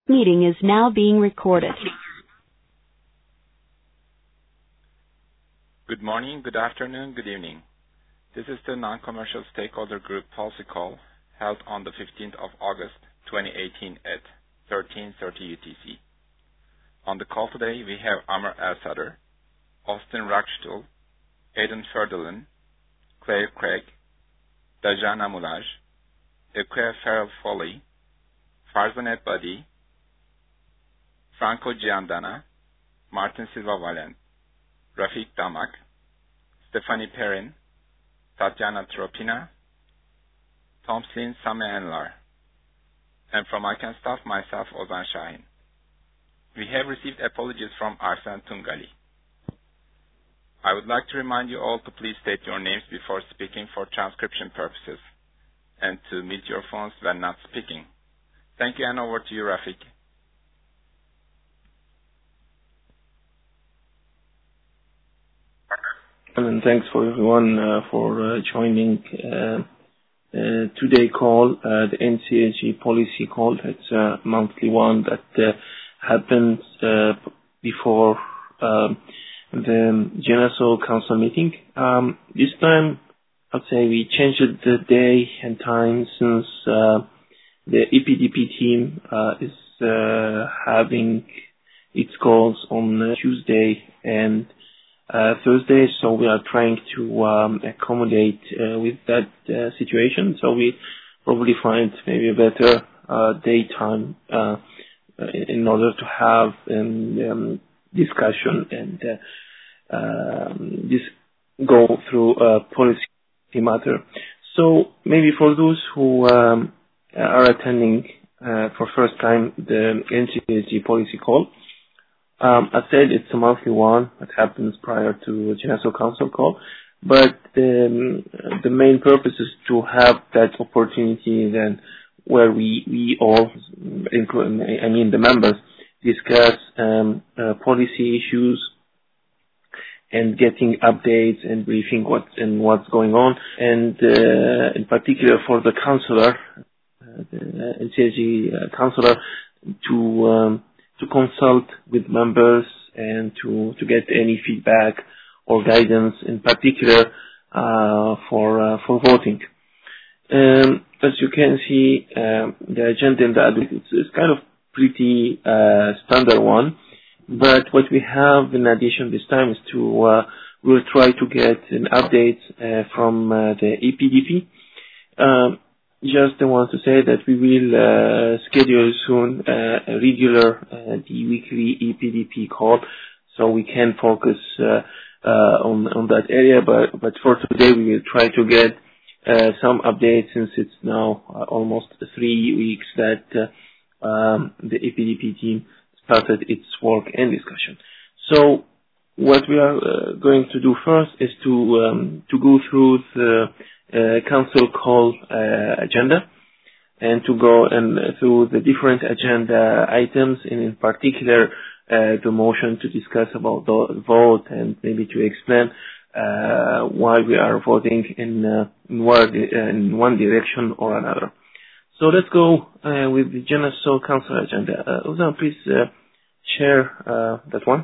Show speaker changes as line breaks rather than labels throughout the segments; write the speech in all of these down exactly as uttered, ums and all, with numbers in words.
Meeting is now being recorded.
Good morning, good afternoon, good evening. This is the Non-Commercial Stakeholder Group Policy Call held on the fifteenth of August twenty eighteen at thirteen thirty U T C. On the call today we have Amr Al-Sadr, Austin Rockstuhl, Aidan Ferdelin, Claire Craig, Dajana Mulaj, Ekwe Farrell Foley, Farzanet Badi, Franco Giandana, Martin Silva Valent, Rafik Damak, Stephanie Perrin, Tatiana Tropina, Tomslin Sameanlar, and from ICANN staff, myself, Ozan Shahin. We have received apologies from Arsen Tungali. I would like to remind you all to please state your names before speaking for transcription purposes, and to mute your phones when not speaking. Thank you, and over to you, Rafik.
And thanks for everyone uh, for uh, joining uh, uh, today's call, uh, the N C A G policy call. It's a monthly one that uh, happens uh, before um, the General Council meeting. Um, this time, I'd say we changed the day and time since uh, the E P D P team uh, is uh, having its calls on uh, Tuesday and Uh, Thursday, so we are trying to um, accommodate uh, with that uh, situation. So we probably find maybe a better uh, daytime uh, in order to have um, um, discussion and uh, um, this go through a policy matter. So maybe for those who um, are attending uh, for first time the N C A G policy call, Um, I said it's a monthly one that happens prior to a General Council call, but um, the main purpose is to have that opportunity then where we, we all, including, I mean the members, discuss um, uh, policy issues and getting updates and briefing what's and what's going on, and uh, in particular for the councillor, uh, the N C A G uh, councillor, to um, to consult with members and to, to get any feedback or guidance, in particular uh, for uh, for voting. Um, as you can see, um, the agenda in the it's, it's kind of pretty uh, standard one, but what we have in addition this time is to uh, we'll try to get an update uh, from uh, the E P D P. Um, Just I want to say that we will uh, schedule soon uh, a regular, uh, the weekly E P D P call, so we can focus uh, uh, on on that area. But but for today, we will try to get uh, some updates since it's now uh, almost three weeks that uh, um, the E P D P team started its work and discussion. So what we are uh, going to do first is to um, to go through the Uh, council call uh, agenda and to go and uh, through the different agenda items, and in particular uh, the motion to discuss about the vote and maybe to explain uh, why we are voting in, uh, in, one, uh, in one direction or another. So let's go uh, with the General Council agenda. Uh, Ozan, please uh, share uh, that one.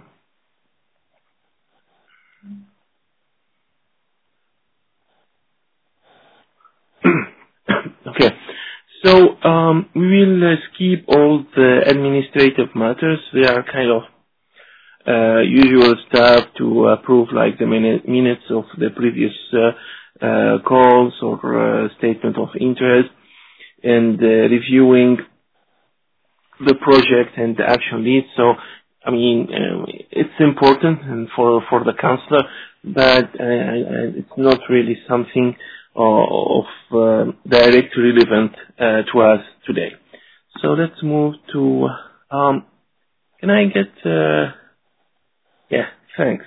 Okay, so um, we will uh, skip all the administrative matters. They are kind of uh, usual stuff to approve, like the minute, minutes of the previous uh, uh, calls or uh, statement of interest, and uh, reviewing the project and the action leads. So, I mean, um, it's important and for for the councillor, but uh, it's not really something of uh, direct relevant uh, to us today. So let's move to, um, can I get, uh, yeah, thanks.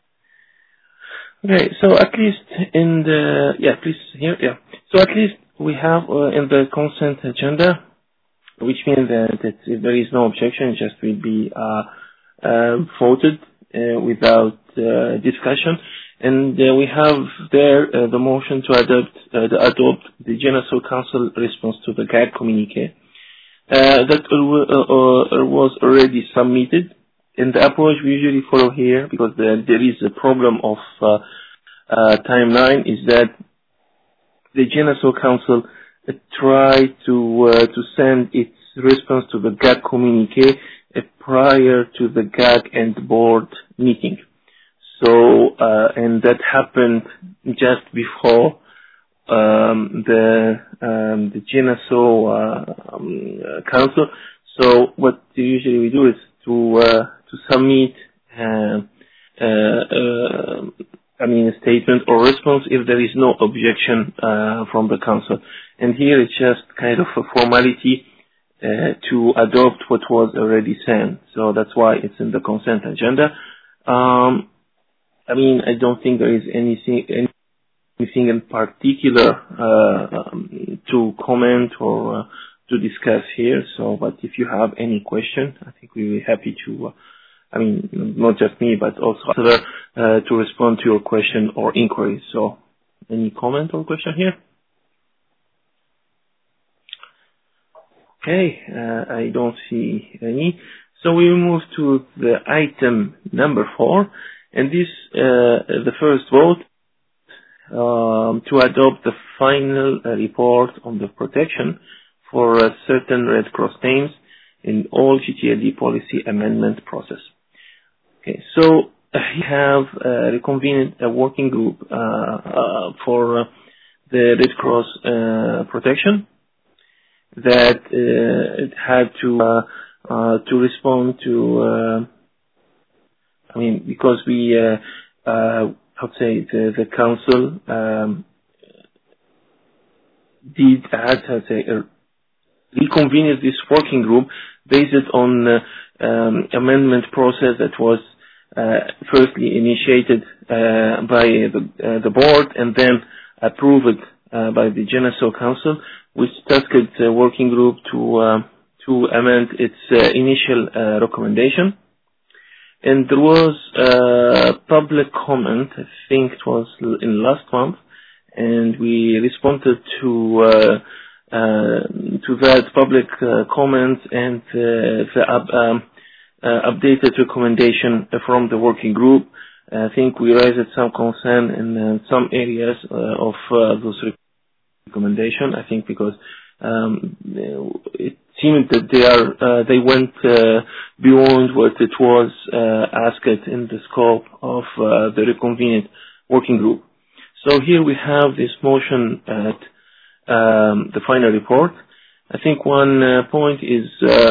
Okay, so at least in the, yeah, please here, yeah. So at least we have uh, in the consent agenda, which means that, that if there is no objection, it just will be uh, uh, voted uh, without uh, discussion. And uh, we have there uh, the motion to adopt, uh, the, adopt the General Council response to the G A C communique. uh, that uh, uh, was already submitted. And the approach we usually follow here, because the, there is a problem of uh, uh, timeline, is that the Genaso Council uh, tried to uh, to send its response to the G A C communique uh, prior to the G A C and board meeting. So, uh, and that happened just before um, the um, the Genaso uh, um, uh, Council. So what usually we do is to uh, to submit, uh, uh, uh, I mean, a statement or response if there is no objection uh, from the council. And here it's just kind of a formality uh, to adopt what was already sent. So that's why it's in the consent agenda. Um, I mean, I don't think there is anything anything in particular uh, um, to comment or uh, to discuss here. So, but if you have any question, I think we'll be happy to. Uh, I mean, not just me, but also other, uh, to respond to your question or inquiry. So, any comment or question here? Okay, uh, I don't see any. So we move to the item number four, and this, uh, the first vote, um, to adopt the final uh, report on the protection for uh, certain Red Cross names in all G T L D policy amendment process. Okay, so uh, we have uh, reconvened a working group uh, uh, for uh, the Red Cross uh, protection that uh, it had to uh, uh, to respond to. Uh, I mean, because we, uh, uh, how to say, the, the council um, did had, how to say, uh, reconvened this working group based on uh, um, amendment process that was uh, firstly initiated uh, by the, uh, the board and then approved uh, by the Genaso Council, which tasked the working group to uh, to amend its uh, initial uh, recommendation. And there was uh, public comment, I think it was in last month, and we responded to uh, uh, to that public uh, comment and uh, the up, um, uh, updated recommendation from the working group. I think we raised some concern in uh, some areas uh, of uh, those recommendations. I think because um, it seemed that they are uh, they went uh, beyond what it was uh, asked in the scope of uh, the reconvened working group. So here we have this motion at um, the final report. I think one uh, point is uh,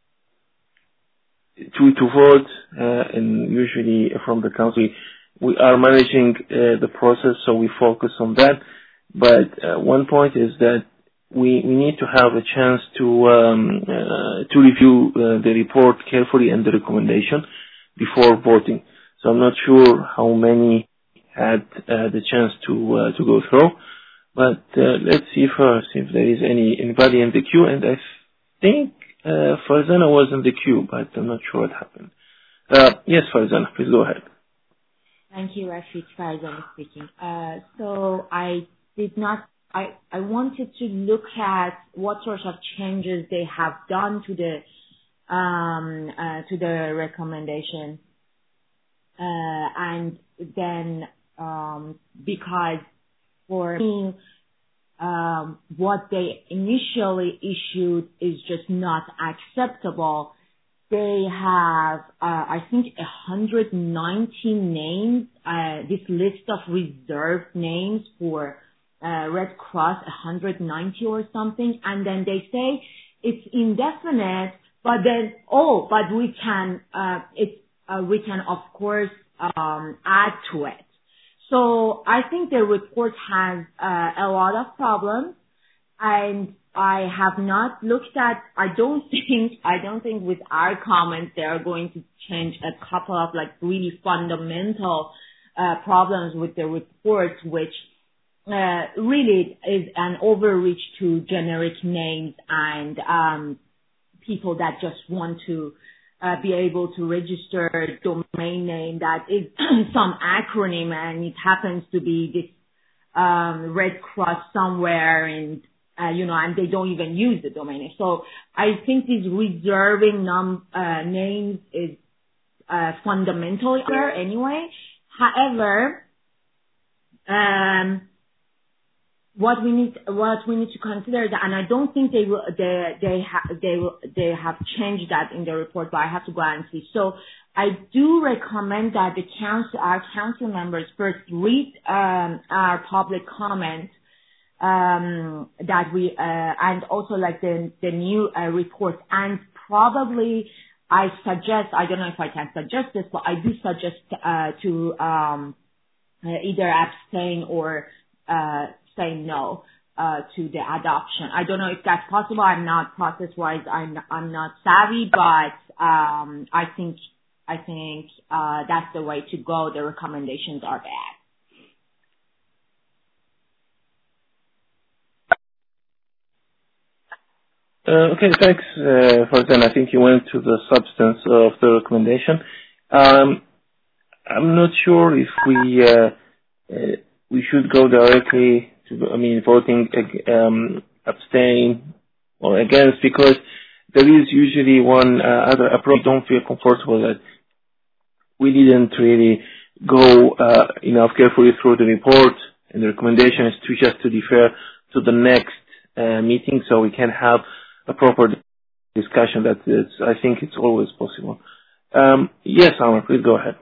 to to vote, uh, and usually from the council we are managing uh, the process, so we focus on that. But uh, one point is that we, we need to have a chance to um, uh, to review uh, the report carefully and the recommendation before voting. So I'm not sure how many had uh, the chance to uh, to go through, but uh, let's see first if there is any anybody in the queue. And I think uh, Farzana was in the queue, but I'm not sure what happened. Uh, yes, Farzana, please go ahead.
Thank you, Rashid. Farzana speaking. Uh, so I did not. I, I wanted to look at what sorts of changes they have done to the um, uh, to the recommendation, uh, and then um, because for me, um, what they initially issued is just not acceptable. They have, uh, I think, one hundred ninety names. Uh, this list of reserved names for Uh, Red Cross, one hundred ninety or something, and then they say it's indefinite, but then, oh, but we can, uh, it's, uh, we can of course, um, add to it. So I think the report has, uh, a lot of problems, and I have not looked at, I don't think, I don't think with our comments they are going to change a couple of like really fundamental, uh, problems with the report, which Uh, really is an overreach to generic names and um, people that just want to uh, be able to register a domain name that is some acronym, and it happens to be this um, Red Cross somewhere in uh, you know, and they don't even use the domain name. So I think this reserving num, uh, names is uh, fundamental here anyway. However, um, what we need, what we need to consider that, and I don't think they will, they, they have, they will, they have changed that in the report, but I have to go and see. So I do recommend that the council, our council members first read, um, our public comment, um, that we, uh, and also like the, the new, uh, report, and probably I suggest, I don't know if I can suggest this, but I do suggest, uh, to, um, uh, either abstain or, uh, say no uh, to the adoption. I don't know if that's possible. I'm not process-wise. I'm I'm not savvy, but um, I think I think uh, that's the way to go. The recommendations are
Uh, okay, thanks, uh, Farzan. I think you went to the substance of the recommendation. Um, I'm not sure if we uh, uh, we should go directly to, I mean, voting um, abstain or against, because there is usually one uh, other approach. Don't feel comfortable that we didn't really go uh, enough carefully through the report, and the recommendation is to just to defer to the next uh, meeting so we can have a proper discussion. That is, I think it's always possible. Um, yes, Amr, please go ahead.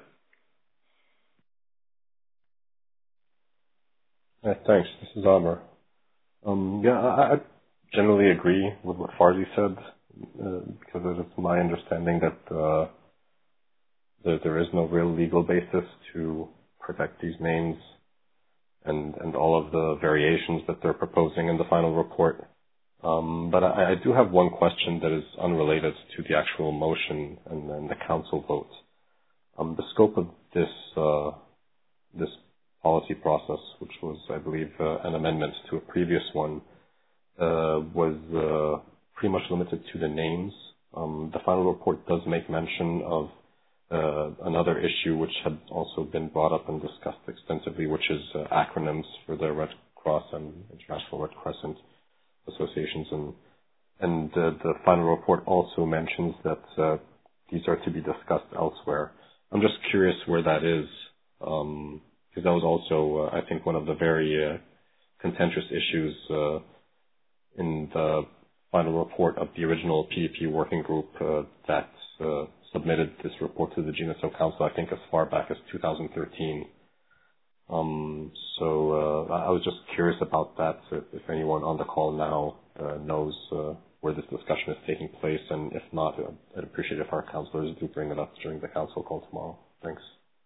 Yeah, thanks. This is Amr. Um, yeah, I, I generally agree with what Farzi said, uh, because it's my understanding that uh, there, there is no real legal basis to protect these names and, and all of the variations that they're proposing in the final report. Um, but I, I do have one question that is unrelated to the actual motion and, and the council vote. Um, the scope of this uh, this policy process, which was, I believe, uh, an amendment to a previous one, uh, was uh, pretty much limited to the names. Um, the final report does make mention of uh, another issue which had also been brought up and discussed extensively, which is uh, acronyms for the Red Cross and International Red Crescent associations, and and uh, the final report also mentions that uh, these are to be discussed elsewhere. I'm just curious where that is, um, because that was also, uh, I think, one of the very uh, contentious issues uh, in the final report of the original P D P working group uh, that uh, submitted this report to the G N S O Council, I think, as far back as two thousand thirteen. Um, so uh, I was just curious about that, if, if anyone on the call now uh, knows uh, where this discussion is taking place, and if not, I'd appreciate if our counselors do bring it up during the council call tomorrow. Thanks.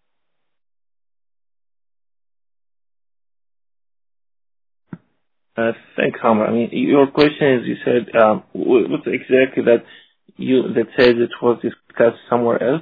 Uh, thanks, Hammer. I mean, your question is, you said, um, what's exactly that you that says it was discussed somewhere else?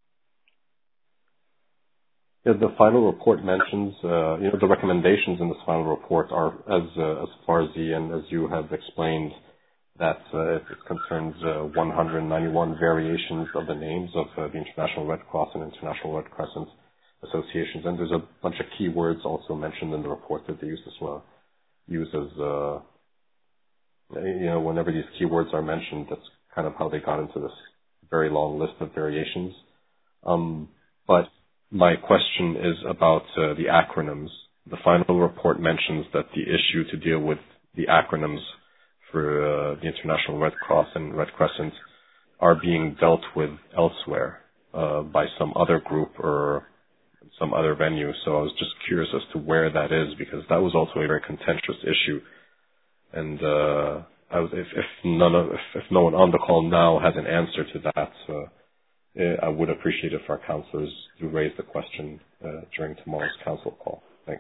Yeah, the final report mentions, uh, you know, the recommendations in this final report are, as uh, as Farzi and as you have explained, that uh, it concerns uh, one hundred ninety-one variations of the names of uh, the International Red Cross and International Red Crescent associations, and there's a bunch of keywords also mentioned in the report that they use as well. Use as, uh, you know, whenever these keywords are mentioned, that's kind of how they got into this very long list of variations. Um, but my question is about uh, the acronyms. The final report mentions that the issue to deal with the acronyms for uh, the International Red Cross and Red Crescent are being dealt with elsewhere uh, by some other group or some other venue. So I was just curious as to where that is, because that was also a very contentious issue. And uh, I was, if, if none of, if, if no one on the call now has an answer to that, uh, I would appreciate if our counselors do raise the question uh, during tomorrow's council call. Thanks.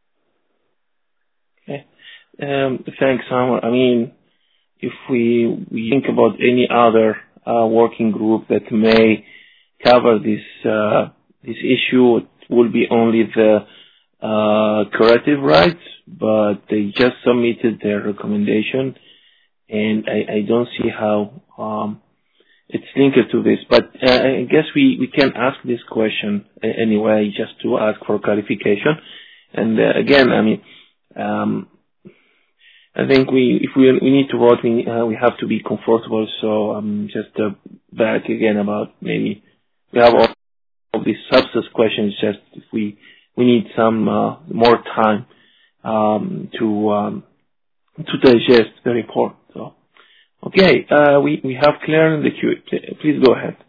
Okay. Um, thanks, Hammer. I mean, if we, we think about any other uh, working group that may cover this uh, this issue, it will be only the uh, curative rights, but they just submitted their recommendation, and I, I don't see how um, it's linked to this. But uh, I guess we, we can ask this question anyway, just to ask for clarification. And uh, again, I mean, um, I think we, if we we need to vote, we uh, we have to be comfortable. So um, just uh, back again about maybe we have all of these substance questions. Just if we we need some uh, more time um, to um, to digest the report. So okay, uh, we we have Claire in the queue. Please go ahead.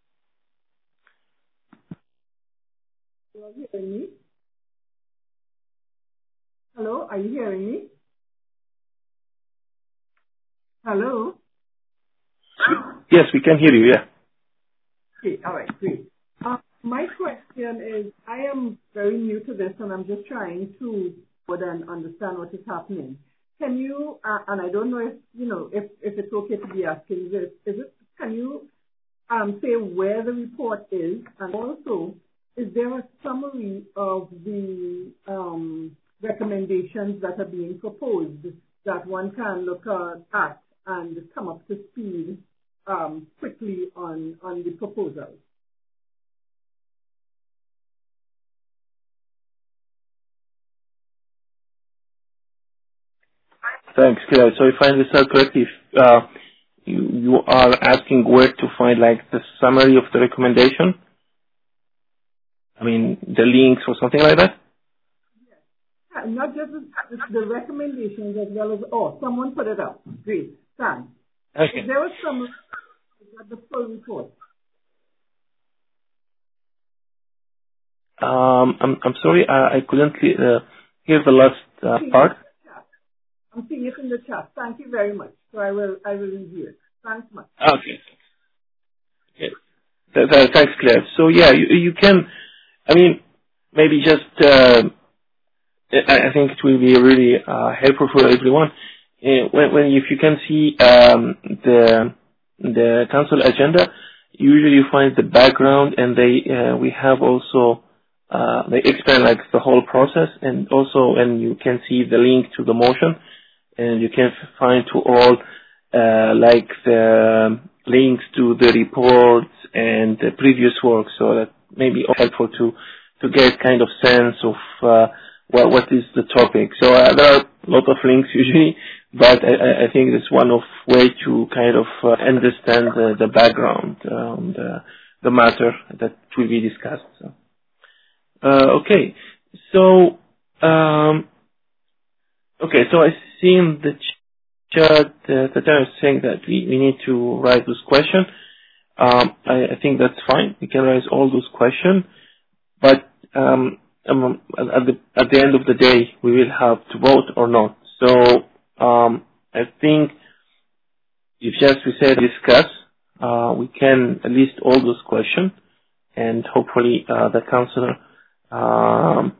Are you hearing me? Hello, are you hearing me? Hello?
Yes, we can hear you, yeah.
Okay, all right, great. Uh, my question is, I am very new to this and I'm just trying to and understand what is happening. Can you, uh, and I don't know if, you know, if, if it's okay to be asking this, is it, can you um, say where the report is, and also, is there a summary of the um, recommendations that are being proposed that one can look uh, at and come up to speed um, quickly on, on the proposal?
Thanks, Claire. So if I understand correctly, if, uh, you, you are asking where to find like the summary of the recommendation? I mean, the links or something like that?
Yeah, not just the, the recommendations as well as, oh, someone put it up. Great, thanks.
Okay.
If there was summary of the full report.
Um, I'm I'm sorry, I, I couldn't uh, hear the last uh, part.
I'm seeing it in the chat. Thank you very much. So I will I will review it. Thanks much.
Okay. Okay. Th- th- thanks, Claire. So yeah, you you can. I mean, maybe just. Uh, I I think it will be really uh, helpful for everyone. Uh, when, when if you can see um, the the council agenda, usually you find the background, and they uh, we have also uh, they explain like the whole process, and also and you can see the link to the motion, and you can find to all uh, like the links to the reports and the previous work, so that may be helpful to to get kind of sense of uh, what what is the topic. So uh, there are a lot of links usually, but I, I think it's one of way to kind of uh, understand the, the background, um, the the matter that will be discussed. So. Uh, okay, so um, okay, so I see in the chat uh, that I was saying that we, we need to write this question. Um, I, I think that's fine. We can raise all those questions, but um, um, at the at the end of the day, we will have to vote or not. So um, I think if just we say discuss, uh, we can list all those questions, and hopefully uh, the councillor um,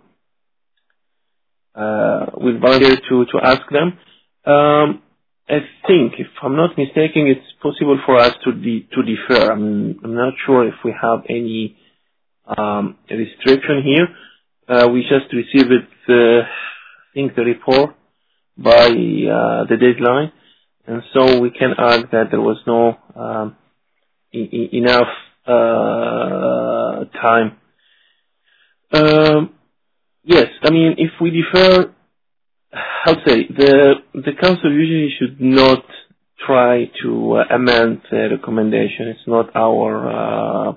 uh, will volunteer to to ask them. Um, I think, if I'm not mistaken, it's possible for us to de- to defer. I'm, I'm not sure if we have any um, restriction here. Uh, we just received it, uh, I think, the report by uh, the deadline, and so we can argue that there was no um, e- e- enough uh, time. Um, yes, I mean, if we defer, how to say, the the council usually should not try to uh, amend the recommendation. It's not our uh,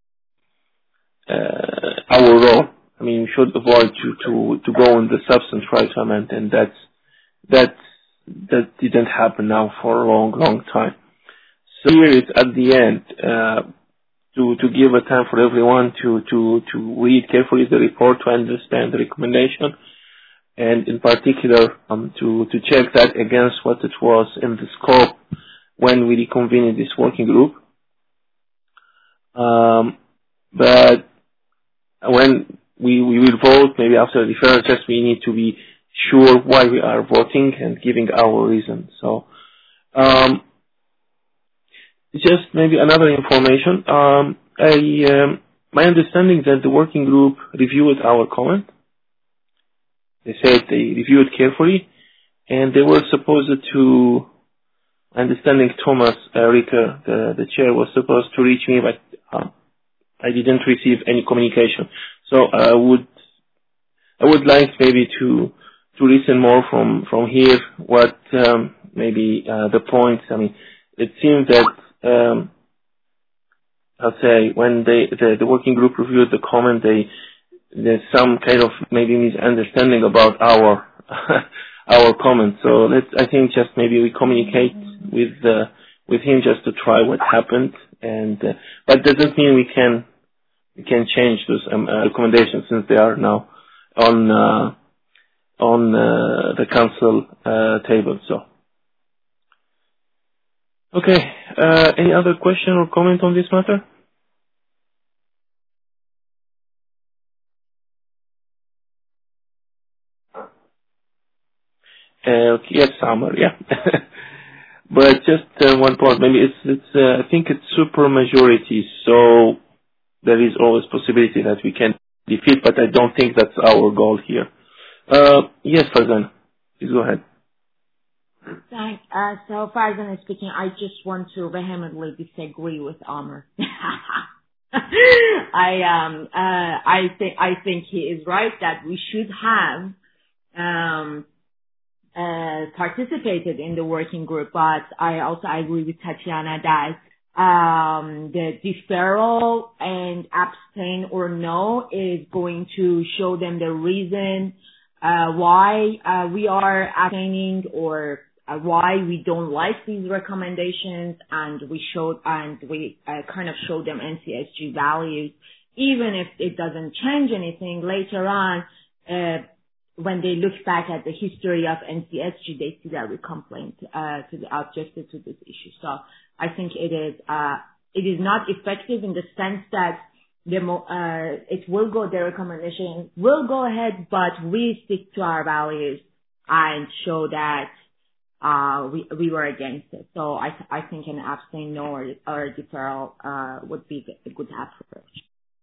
uh, our role. I mean, we should avoid to to to go on the substance try to amend, and that's that's that didn't happen now for a long long time. So here it's at the end uh, to to give a time for everyone to to to read carefully the report to understand the recommendation, and in particular um, to to check that against what it was in the scope when we reconvened this working group. Um, but when we, we will vote, maybe after the referral, just we need to be sure why we are voting and giving our reason. So, um, just maybe another information. Um, I, um, my understanding that the working group reviewed our comment. They said they reviewed carefully, and they were supposed to, understanding Thomas uh, Ricker, the, the chair, was supposed to reach me, but uh, I didn't receive any communication. So I would I would like maybe to to listen more from from here what um, maybe uh, the points. I mean, it seems that um, I'll say when they the, the working group reviewed the comment, they there's some kind of maybe misunderstanding about our our comment. So let's I think just maybe we communicate with uh, with him just to try what happened, and uh, but doesn't mean we can we can change those um, uh, recommendations since they are now on. Uh, on uh, the council uh, table. So, okay. Uh, any other question or comment on this matter? Uh, yes, Samar. Yeah. But just uh, one point. Maybe it's it's. Uh, I think it's super majority. So there is always possibility that we can defeat. But I don't think that's our goal here. Uh, yes, Farzan. Please go ahead.
Thank, uh, so Farzan is speaking. I just want to vehemently disagree with Amr. I um uh I think I think he is right that we should have um uh participated in the working group, but I also agree with Tatiana that um the deferral and abstain or no is going to show them the reason uh why uh we are abstaining or Uh, why we don't like these recommendations, and we showed and we uh, kind of showed them N C S G values, even if it doesn't change anything later on. Uh, when they look back at the history of N C S G, they see that we complained uh, to the objected to this issue. So I think it is uh, it is not effective in the sense that the mo- uh, it will go the recommendation will go ahead, but we stick to our values and show that. Uh, we we were against it, so I I think an abstain no or, or deferral uh would be a good approach.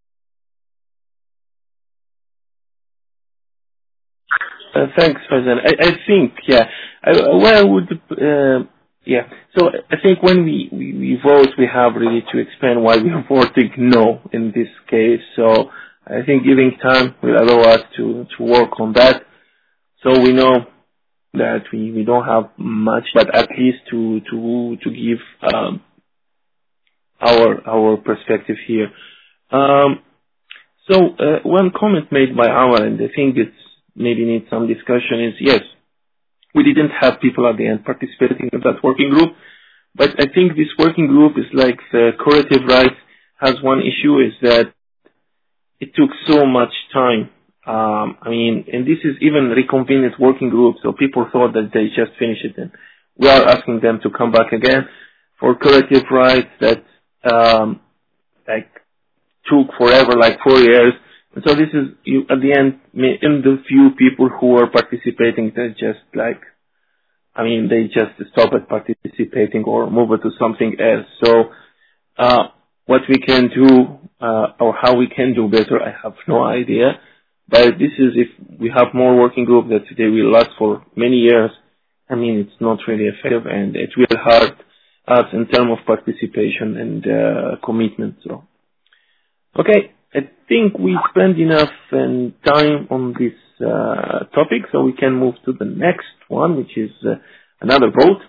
Uh, thanks, Farzan. I, I think yeah. I, well, I would uh, yeah. So I think when we, we we vote, we have really to explain why we are voting no in this case. So I think giving time will allow us to to work on that, so we know that we, we don't have much, but at least to to to give um, our our perspective here. Um, so uh, one comment made by Amar, and I think it's maybe needs some discussion, is yes, we didn't have people at the end participating in that working group, but I think this working group is like the corrective rights has one issue, is that it took so much time. Um, I mean, and this is even reconvened working group, so people thought that they just finished it, and we are asking them to come back again for corrective rights that um, like took forever, like four years. And so this is you, at the end, in the few people who are participating, they just like, I mean, they just stop at participating or move it to something else. So uh, what we can do uh, or how we can do better, I have no idea. But this is if we have more working group that they will last for many years. I mean, it's not really effective, and it will hurt us in terms of participation and uh, commitment. So, okay, I think we spent enough um, time on this uh, topic, so we can move to the next one, which is uh, another vote.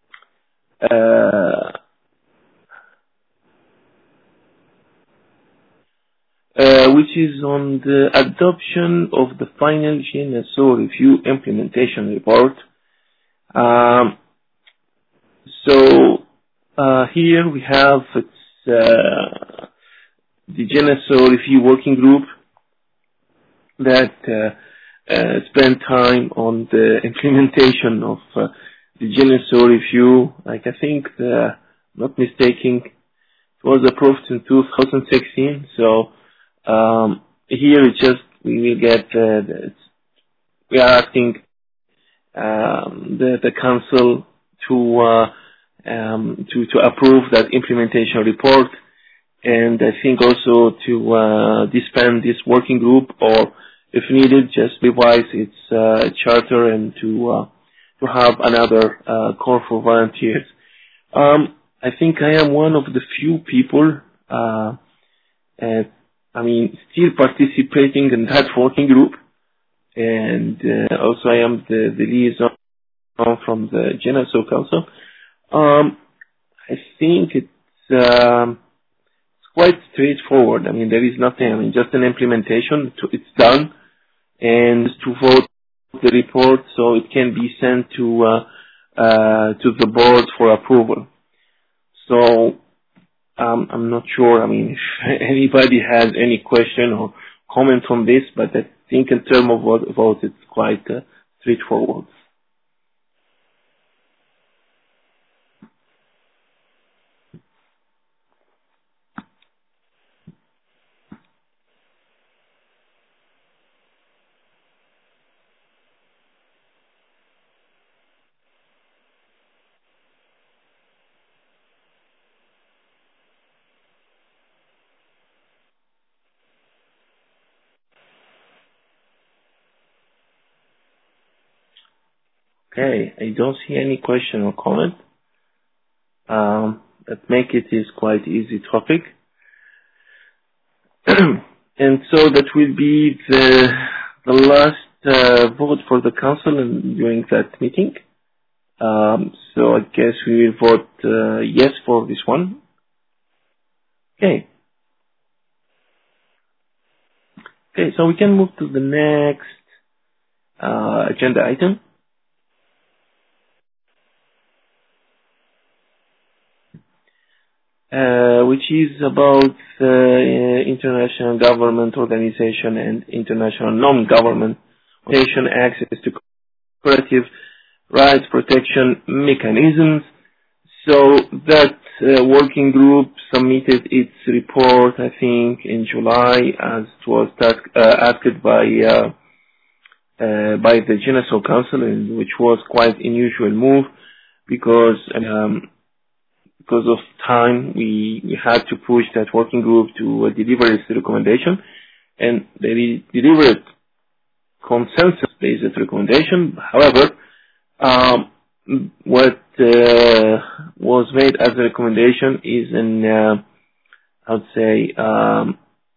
Uh, Uh, which is on the adoption of the final G N S O review implementation report. Um, so uh, here we have it's, uh, the G N S O review working group that uh, uh, spent time on the implementation of uh, the G N S O review. Like I think, the, not mistaking, it was approved in two thousand sixteen. So. Um, here it's just, we will get, uh, the, we are asking, um, the, the council to, uh, um, to, to approve that implementation report. And I think also to, uh, disband this working group, or if needed, just revise its, uh, charter and to, uh, to have another, uh, call for volunteers. Um, I think I am one of the few people, uh, uh I mean, still participating in that working group. and uh, also I am the, the liaison from the Geneseo Council. Um, I think it's, um, it's quite straightforward. I mean, there is nothing, I mean, just an implementation. To, it's done, and to vote the report so it can be sent to uh, uh, to the board for approval. So um, I'm not sure, I mean, if anybody has any question or comment on this, but I think in terms of vote, vote it's quite uh, straightforward. Okay, I don't see any question or comment. Um, that make it is quite easy topic. And so that will be the the last uh, vote for the council in, during that meeting. Um, so I guess we will vote uh, yes for this one. Okay. Okay, so we can move to the next uh, agenda item. Uh, which is about uh, international government organization and international non-government organization access to cooperative rights protection mechanisms. So that uh, working group submitted its report, I think, in July, as it was task, uh, asked by uh, uh, by the Geneseo Council, which was quite an unusual move because. Um, Because of time, we, we had to push that working group to uh, deliver its recommendation, and they delivered consensus-based recommendation. However, um, what uh, was made as a recommendation is an, uh, I would say, um,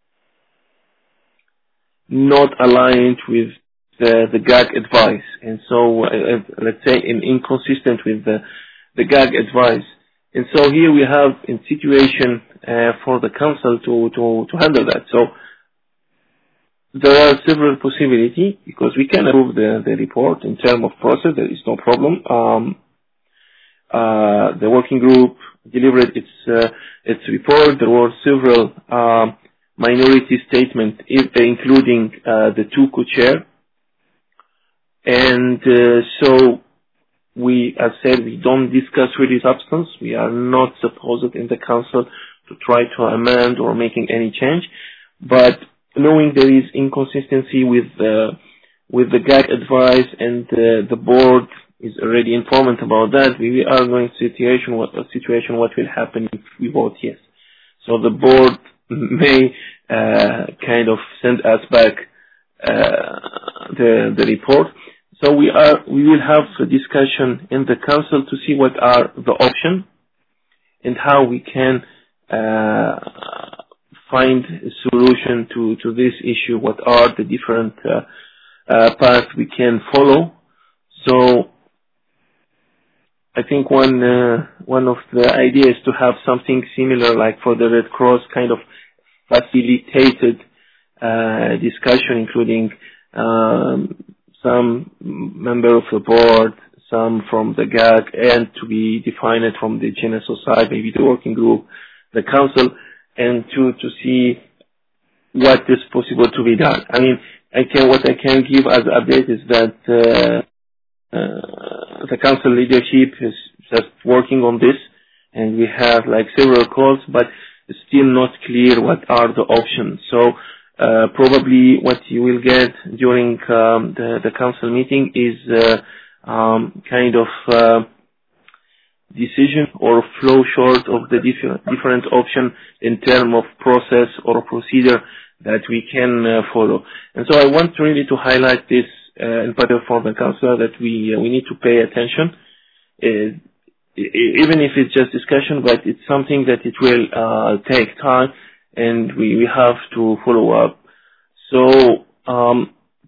not aligned with the, the G A G advice, and so uh, let's say in, inconsistent with the, the G A G advice. And so here we have a situation uh, for the council to, to, to handle that. So there are several possibilities because we can approve the, the report in terms of process. There is no problem. Um, uh, the working group delivered its uh, its report. There were several uh, minority statements, including uh, the two co-chair. And uh, so we, as said, we don't discuss really substance. We are not supposed in the council to try to amend or making any change. But knowing there is inconsistency with uh, with the G A G advice and uh, the board is already informed about that, we are going to situation what a situation what will happen if we vote yes. So the board may uh, kind of send us back uh, the the report. So we are, we will have a discussion in the council to see what are the options and how we can uh, find a solution to, to this issue. What are the different uh, uh, paths we can follow? So I think one uh, one of the ideas is to have something similar, like for the Red Cross, kind of facilitated uh, discussion, including Um, some member of the board, some from the G A G, and to be defined from the Geneseo side, maybe the working group, the council, and to, to see what is possible to be done. I mean, I can, what I can give as update is that uh, uh, the council leadership is just working on this, and we have like several calls, but it's still not clear what are the options. So Uh, probably what you will get during um, the, the council meeting is uh, um, kind of uh, decision or flow short of the different, different option in terms of process or procedure that we can uh, follow. And so I want really to highlight this uh, in particular for the council that we uh, we need to pay attention, uh, even if it's just discussion, but it's something that it will uh, take time. And we, we have to follow up. So um,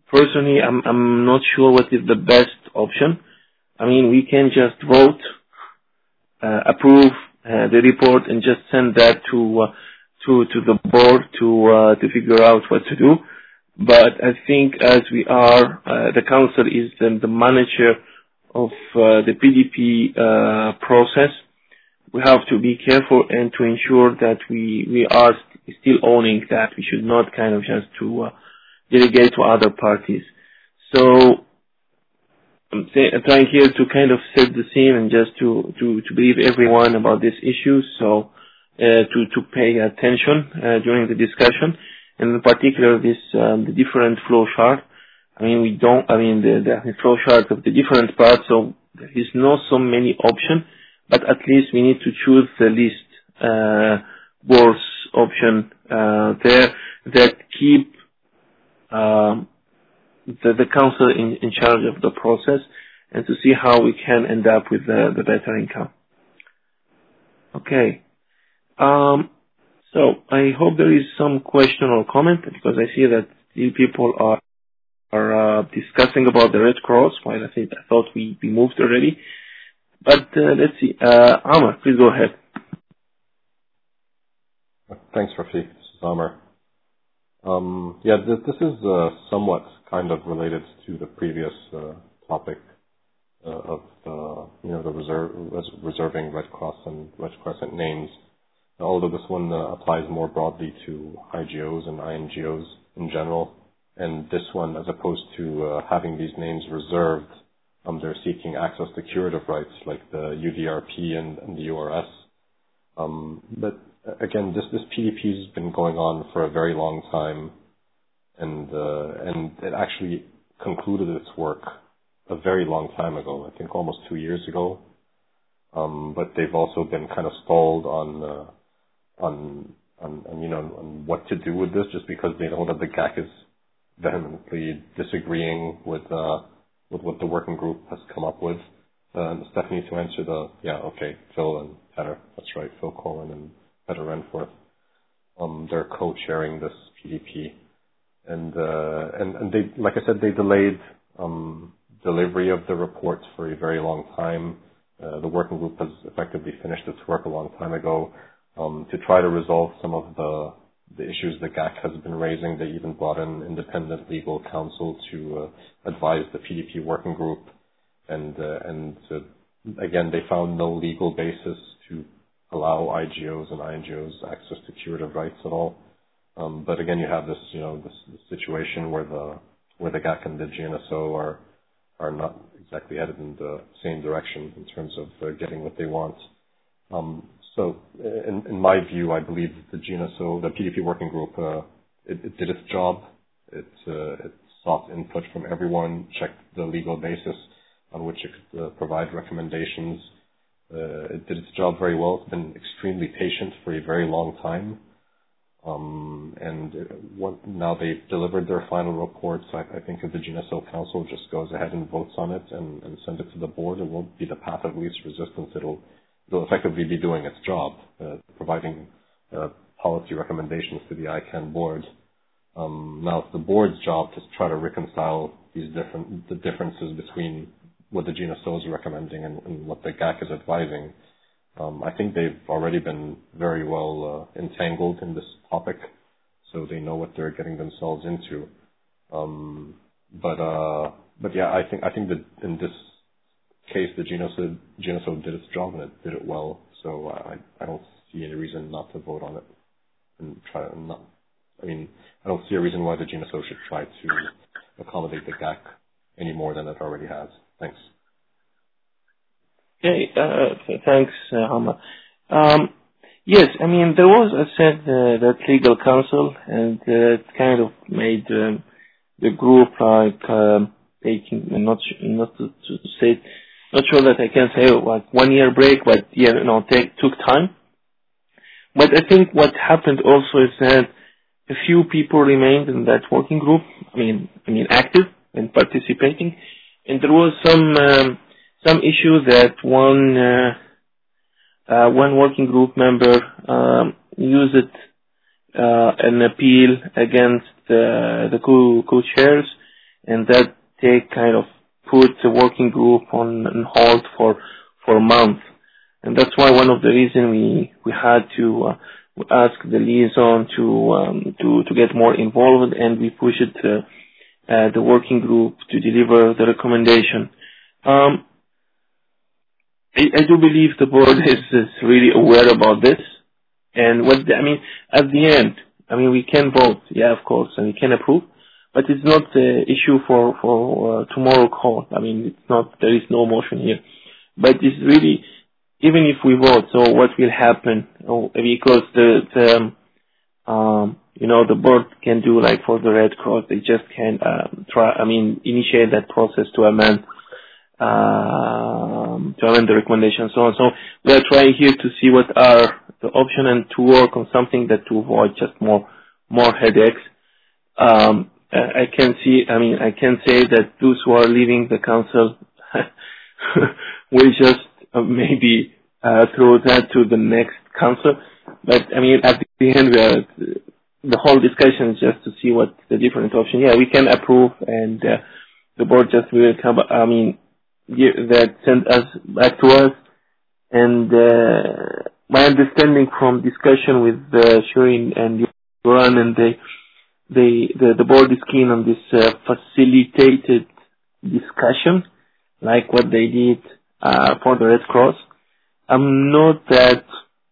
personally, I'm I'm not sure what is the best option. I mean, we can just vote, uh, approve uh, the report, and just send that to uh, to to the board to uh, to figure out what to do. But I think as we are, uh, the council is the, the manager of uh, the P D P uh, process. We have to be careful and to ensure that we we are st- still owning that. We should not kind of just to uh, delegate to other parties. So I'm, say, I'm trying here to kind of set the scene and just to to to brief everyone about this issue. So uh, to to pay attention uh, during the discussion, and in particular this um, the different flow chart. I mean we don't. I mean the the flow chart of the different parts. So there is not so many options. But at least we need to choose the least uh, worst option uh, there that keep um, the, the council in, in charge of the process, and to see how we can end up with the, the better income. Okay. Um, so I hope there is some question or comment, because I see that still people are are uh, discussing about the Red Cross. While I think I thought we, we moved already. But uh, let's see. Uh, Amr, please go ahead.
Thanks, Rafiq. This is Amr. Um, yeah, this, this is uh, somewhat kind of related to the previous uh, topic uh, of uh, you know the reserve, res- reserving Red Cross and Red Crescent names. Although this one uh, applies more broadly to I G Os and I N G Os in general, and this one, as opposed to uh, having these names reserved, Um, they're seeking access to curative rights like the U D R P and, and the U R S. Um, but again, this, this P D P has been going on for a very long time, and uh, and it actually concluded its work a very long time ago. I think almost two years ago. Um, but they've also been kind of stalled on uh, on, on on you know on what to do with this, just because they know that the G A C is vehemently disagreeing with. Uh, with what the working group has come up with. Uh, and Stephanie, to answer the, yeah, okay, Phil and Petter, that's right, Phil Colin and Petter Renforth, um, they're co-chairing this P D P. And, uh, and, and they, like I said, they delayed, um, delivery of the report for a very long time. Uh, the working group has effectively finished its work a long time ago, um, to try to resolve some of the, the issues the G A C has been raising. They even brought in independent legal counsel to uh, advise the P D P working group, and uh, and uh, again they found no legal basis to allow I G Os and I N G Os access to curative rights at all. Um, but again, you have this you know this, this situation where the where the G A C and the G N S O are are not exactly headed in the same direction in terms of uh, getting what they want. Um, So, in, in my view, I believe the G N S O, the P D P working group, uh, it, it did its job. It, uh, it sought input from everyone, checked the legal basis on which it could uh, provide recommendations. Uh, it did its job very well. It's been extremely patient for a very long time. Um, and uh, what, now they've delivered their final reports. I, I think if the G N S O Council just goes ahead and votes on it and, and sends it to the board, it won't be the path of least resistance. It'll It'll effectively be doing its job, uh, providing uh, policy recommendations to the I CANN board. Um, now, it's the board's job to try to reconcile these different the differences between what the G N S O is recommending and, and what the G A C is advising. Um, I think they've already been very well uh, entangled in this topic, so they know what they're getting themselves into. Um, but uh, but yeah, I think I think that in this case, the G N S O, G N S O did its job and it did it well. So I, I don't see any reason not to vote on it and try to not. I mean, I don't see a reason why the G N S O should try to accommodate the G A C any more than it already has. Thanks.
Okay, uh, thanks, uh, Hamad. Um, yes, I mean there was, I said, uh, that legal counsel, and uh, it kind of made um, the group like um, taking not not to, to say. Not sure that I can say like one year break, but yeah, you know, take, took time. But I think what happened also is that a few people remained in that working group. I mean, I mean, active and participating, and there was some um, some issue that one uh, uh, one working group member um, used it, uh, an appeal against uh, the co co-chairs, and that they kind of put the working group on, on hold for for a month. And that's why one of the reasons we we had to uh, ask the liaison to um, to to get more involved, and we pushed uh, uh, the working group to deliver the recommendation. Um, I, I do believe the board is, is really aware about this, and what the, I mean at the end, I mean we can vote, yeah, of course, and we can approve, but it's not the issue for for uh, tomorrow call. I mean it's not, there is no motion here, but it's really, even if we vote, so what will happen? Oh, because the, the um, you know, the board can do like for the Red Cross, they just can um, try, I mean, initiate that process to amend, um, to amend the recommendation, and so on. So we are trying here to see what are the options and to work on something that to avoid just more, more headaches. Um, I can see, I mean, I can say that those who are leaving the council will just uh, maybe uh, throw that to the next council. But I mean, at the end, we are, the whole discussion is just to see what the different options. Yeah, we can approve, and uh, the board just will come. I mean, give, that send us back to us. And uh, my understanding from discussion with uh, Shirin and Yoran, and they, they, the the board is keen on this uh, facilitated discussion, like what they did uh, for the Red Cross. I'm not that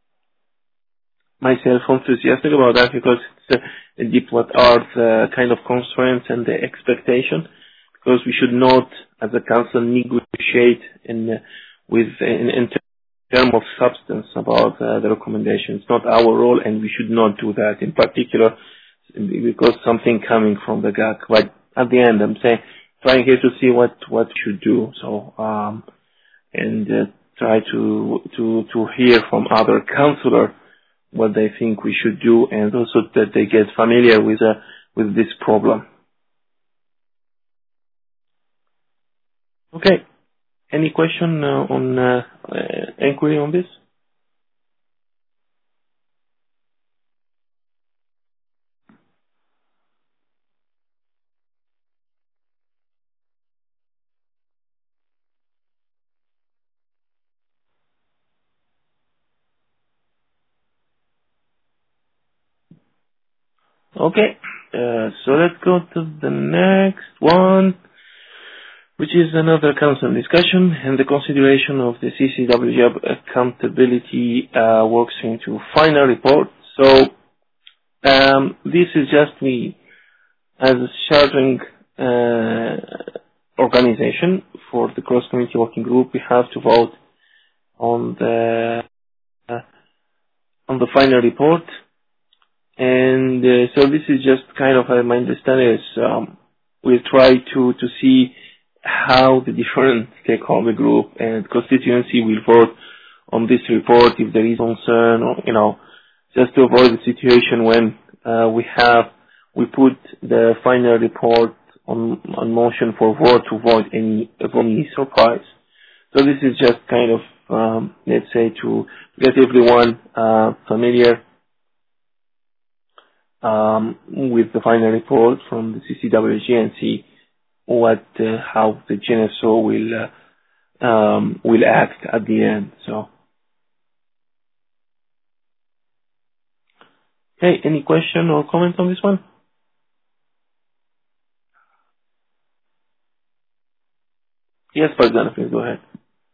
myself enthusiastic about that because it's a, a deep what are the kind of constraints and the expectation, because we should not, as a council, negotiate in uh, with in, in terms of substance about uh, the recommendation. It's not our role, and we should not do that. In particular, because something coming from the G A C. But at the end, I'm saying trying here to see what what we should do. So um, and uh, try to to to hear from other councillors what they think we should do, and also that they get familiar with uh, with this problem. Okay. Any question uh, on uh, uh, inquiry on this? Okay. Uh, so let's go to the next one, which is another council discussion and the consideration of the C C W G accountability uh, workstream to final report. So um, this is just me as a sheltering uh, organization for the cross-community working group. We have to vote on the uh, on the final report, and uh, so this is just kind of uh, my understanding is um, we'll try to to see how the different stakeholder group and constituency will vote on this report if there is concern, or you know, just to avoid the situation when uh, we have we put the final report on on motion for vote to avoid any any surprise. So this is just kind of um, let's say to get everyone uh, familiar um, with the final report from the C C W G and see what uh, how the G N S O will uh, um, will act at the end. So, okay, any question or comment on this one? Yes, Farzana, please go ahead.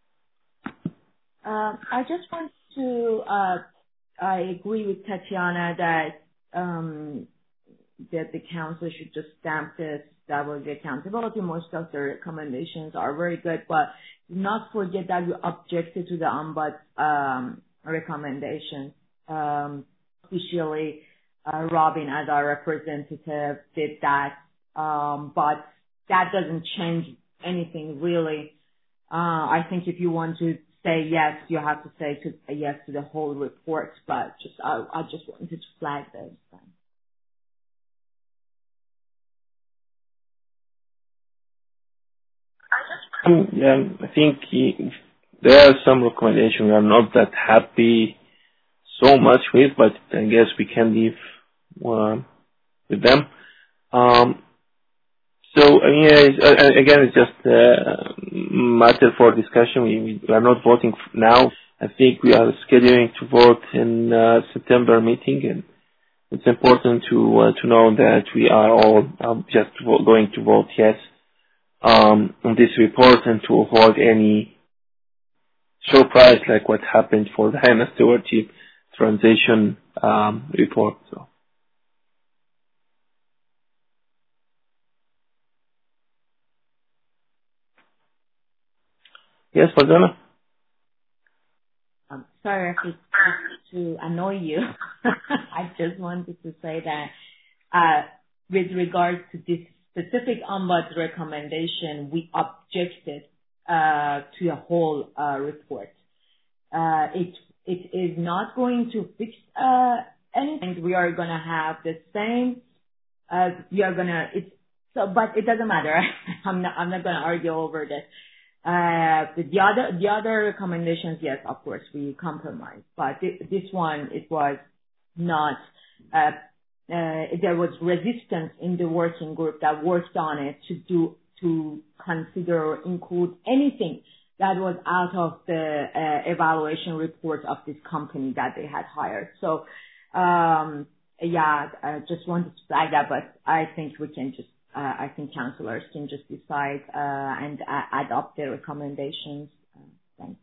Um, I just want to, uh, I agree with Tatiana that um, that the council should just stamp this, that was the accountability. Most of the recommendations are very good, but do not forget that you objected to the ombuds um, recommendation. Um, officially, uh, Robin, as our representative, did that, um, but that doesn't change anything really. Uh, I think if you want to say yes, you have to say to, a yes to the whole report, but just I, I just wanted to flag this.
Yeah, I think he, there are some recommendations we are not that happy so much with, but I guess we can live uh, with them. Um, So uh, yeah, it's, uh, again, it's just uh, matter for discussion. We, we are not voting now. I think we are scheduling to vote in uh, September meeting, and it's important to uh, to know that we are all um, just vo- going to vote yes um, on this report, and to avoid any surprise like what happened for the HANA stewardship transition um, report. So yes, Fazana.
Um, sorry if it's to annoy you. I just wanted to say that uh, with regards to this specific ombuds recommendation, we objected uh, to a whole uh, report. Uh, it it is not going to fix uh, anything. We are going to have the same. Uh, we are going to. It's so, but it doesn't matter. I'm not. I'm not going to argue over this. Uh, the, the other, the other recommendations, yes, of course, we compromise. But this, this one, it was not, uh, uh, there was resistance in the working group that worked on it to do, to consider or include anything that was out of the uh, evaluation report of this company that they had hired. So, um, yeah, I just wanted to flag that, but I think we can just Uh, I think councillors can just decide uh, and uh, adopt their recommendations. Uh, thanks.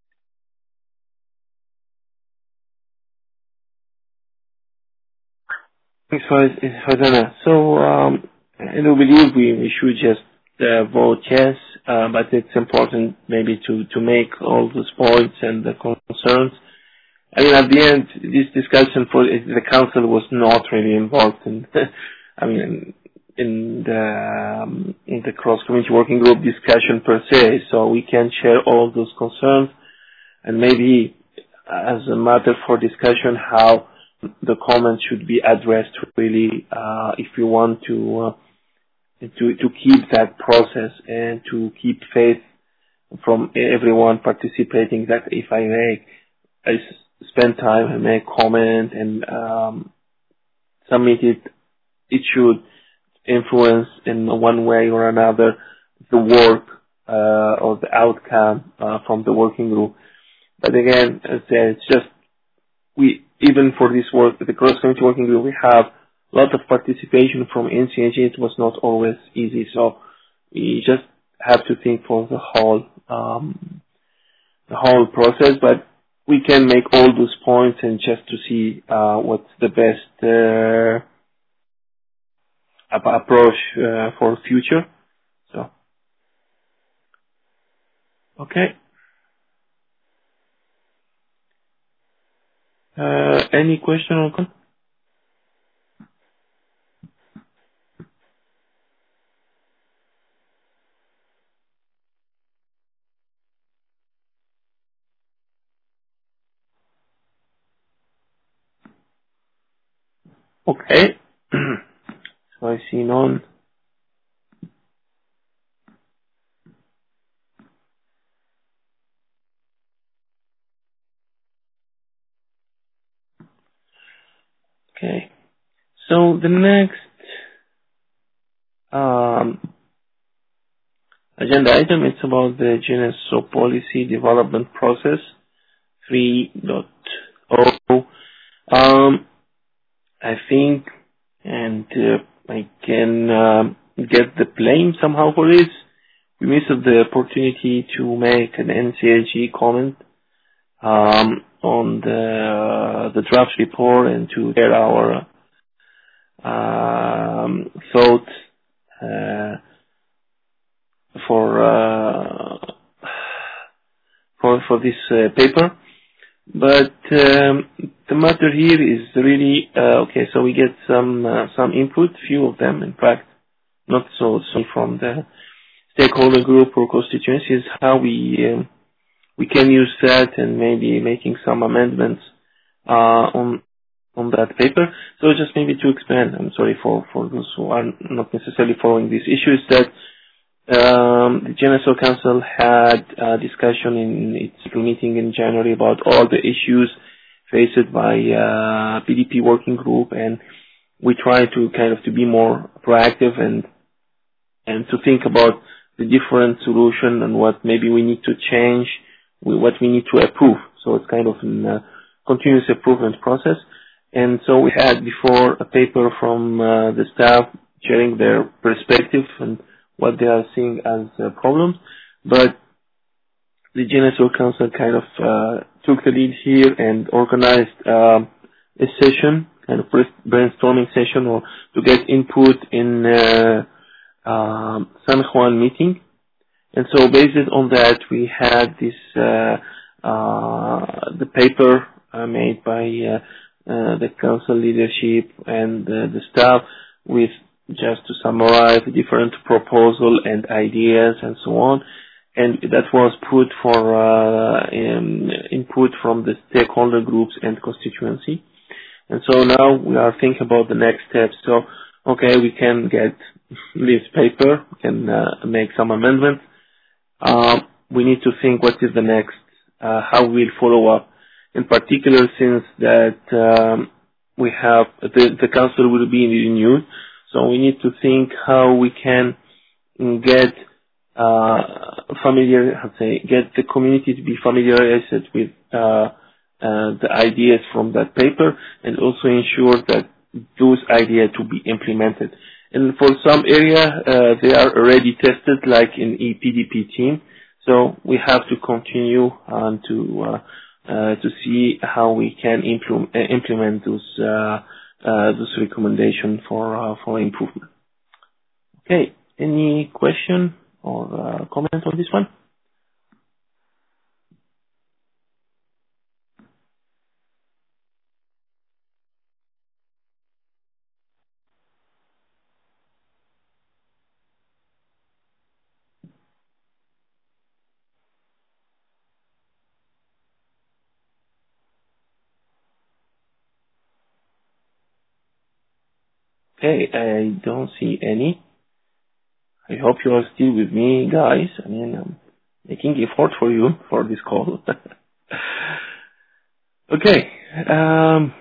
Thanks, Fazana. So um, I do believe we, we should just uh, vote yes, uh, but it's important maybe to, to make all those points and the concerns. I mean, at the end, this discussion for the council was not really involved in. I mean. in the um, in the cross-community working group discussion per se, so we can share all those concerns and maybe as a matter for discussion how the comments should be addressed really uh, if we want to uh, to to keep that process and to keep faith from everyone participating that if I make I spend time and make comment and um, submit it, it should influence in one way or another the work uh, or the outcome uh, from the working group. But again, as I said, it's just we even for this work, the cross-community working group, we have a lot of participation from N C A G. It was not always easy, so we just have to think for the whole um, the whole process. But we can make all those points and just to see uh, what's the best. Uh, approach uh, for future. So, okay. Uh, any question or comment? Okay. So I see none. Okay. So the next um, agenda item is about the G N S O policy development process three point oh. Um, I think, and uh, I can um, get the blame somehow for this. We missed the opportunity to make an N C A G comment um, on the the draft report and to share our um, thoughts uh, for uh, for for this uh, paper. But um, the matter here is really uh, okay. So we get some uh, some input, few of them, in fact, not so so from the stakeholder group or constituencies. How we um, we can use that and maybe making some amendments uh, on on that paper. So just maybe to expand, I'm sorry for, for those who are not necessarily following these issues, that um, the G N S O Council had a discussion in its meeting in January about all the issues faced by uh, P D P working group, and we try to kind of to be more proactive and and to think about the different solution and what maybe we need to change, what we need to approve. So it's kind of a uh, continuous improvement process. And so we had before a paper from uh, the staff sharing their perspective and what they are seeing as uh, problems. But the G N S O Council kind of uh, took the lead here and organized uh, a session, kind of brainstorming session, or to get input in uh, uh, San Juan meeting. And so based on that, we had this uh, uh, the paper uh, made by uh, uh, the council leadership and uh, the staff, with just to summarize the different proposal and ideas and so on. And that was put for uh, in, input from the stakeholder groups and constituency. And so now we are thinking about the next steps. So, okay, we can get this paper, we can uh, make some amendments. Um, we need to think what is the next, uh, how we'll follow up. In particular, since that um, we have, the, the council will be renewed, so we need to think how we can get uh, familiar, how to say, get the community to be familiarized with uh, uh, the ideas from that paper, and also ensure that those ideas to be implemented. And for some area, uh, they are already tested, like in E P D P team. So we have to continue on to uh, uh, to see how we can implement implement those uh, uh, those recommendations for uh, for improvement. Okay, any question or uh, comment on this one? Okay, I don't see any. I hope you are still with me, guys. I mean, I'm making effort for you for this call. Okay. Um,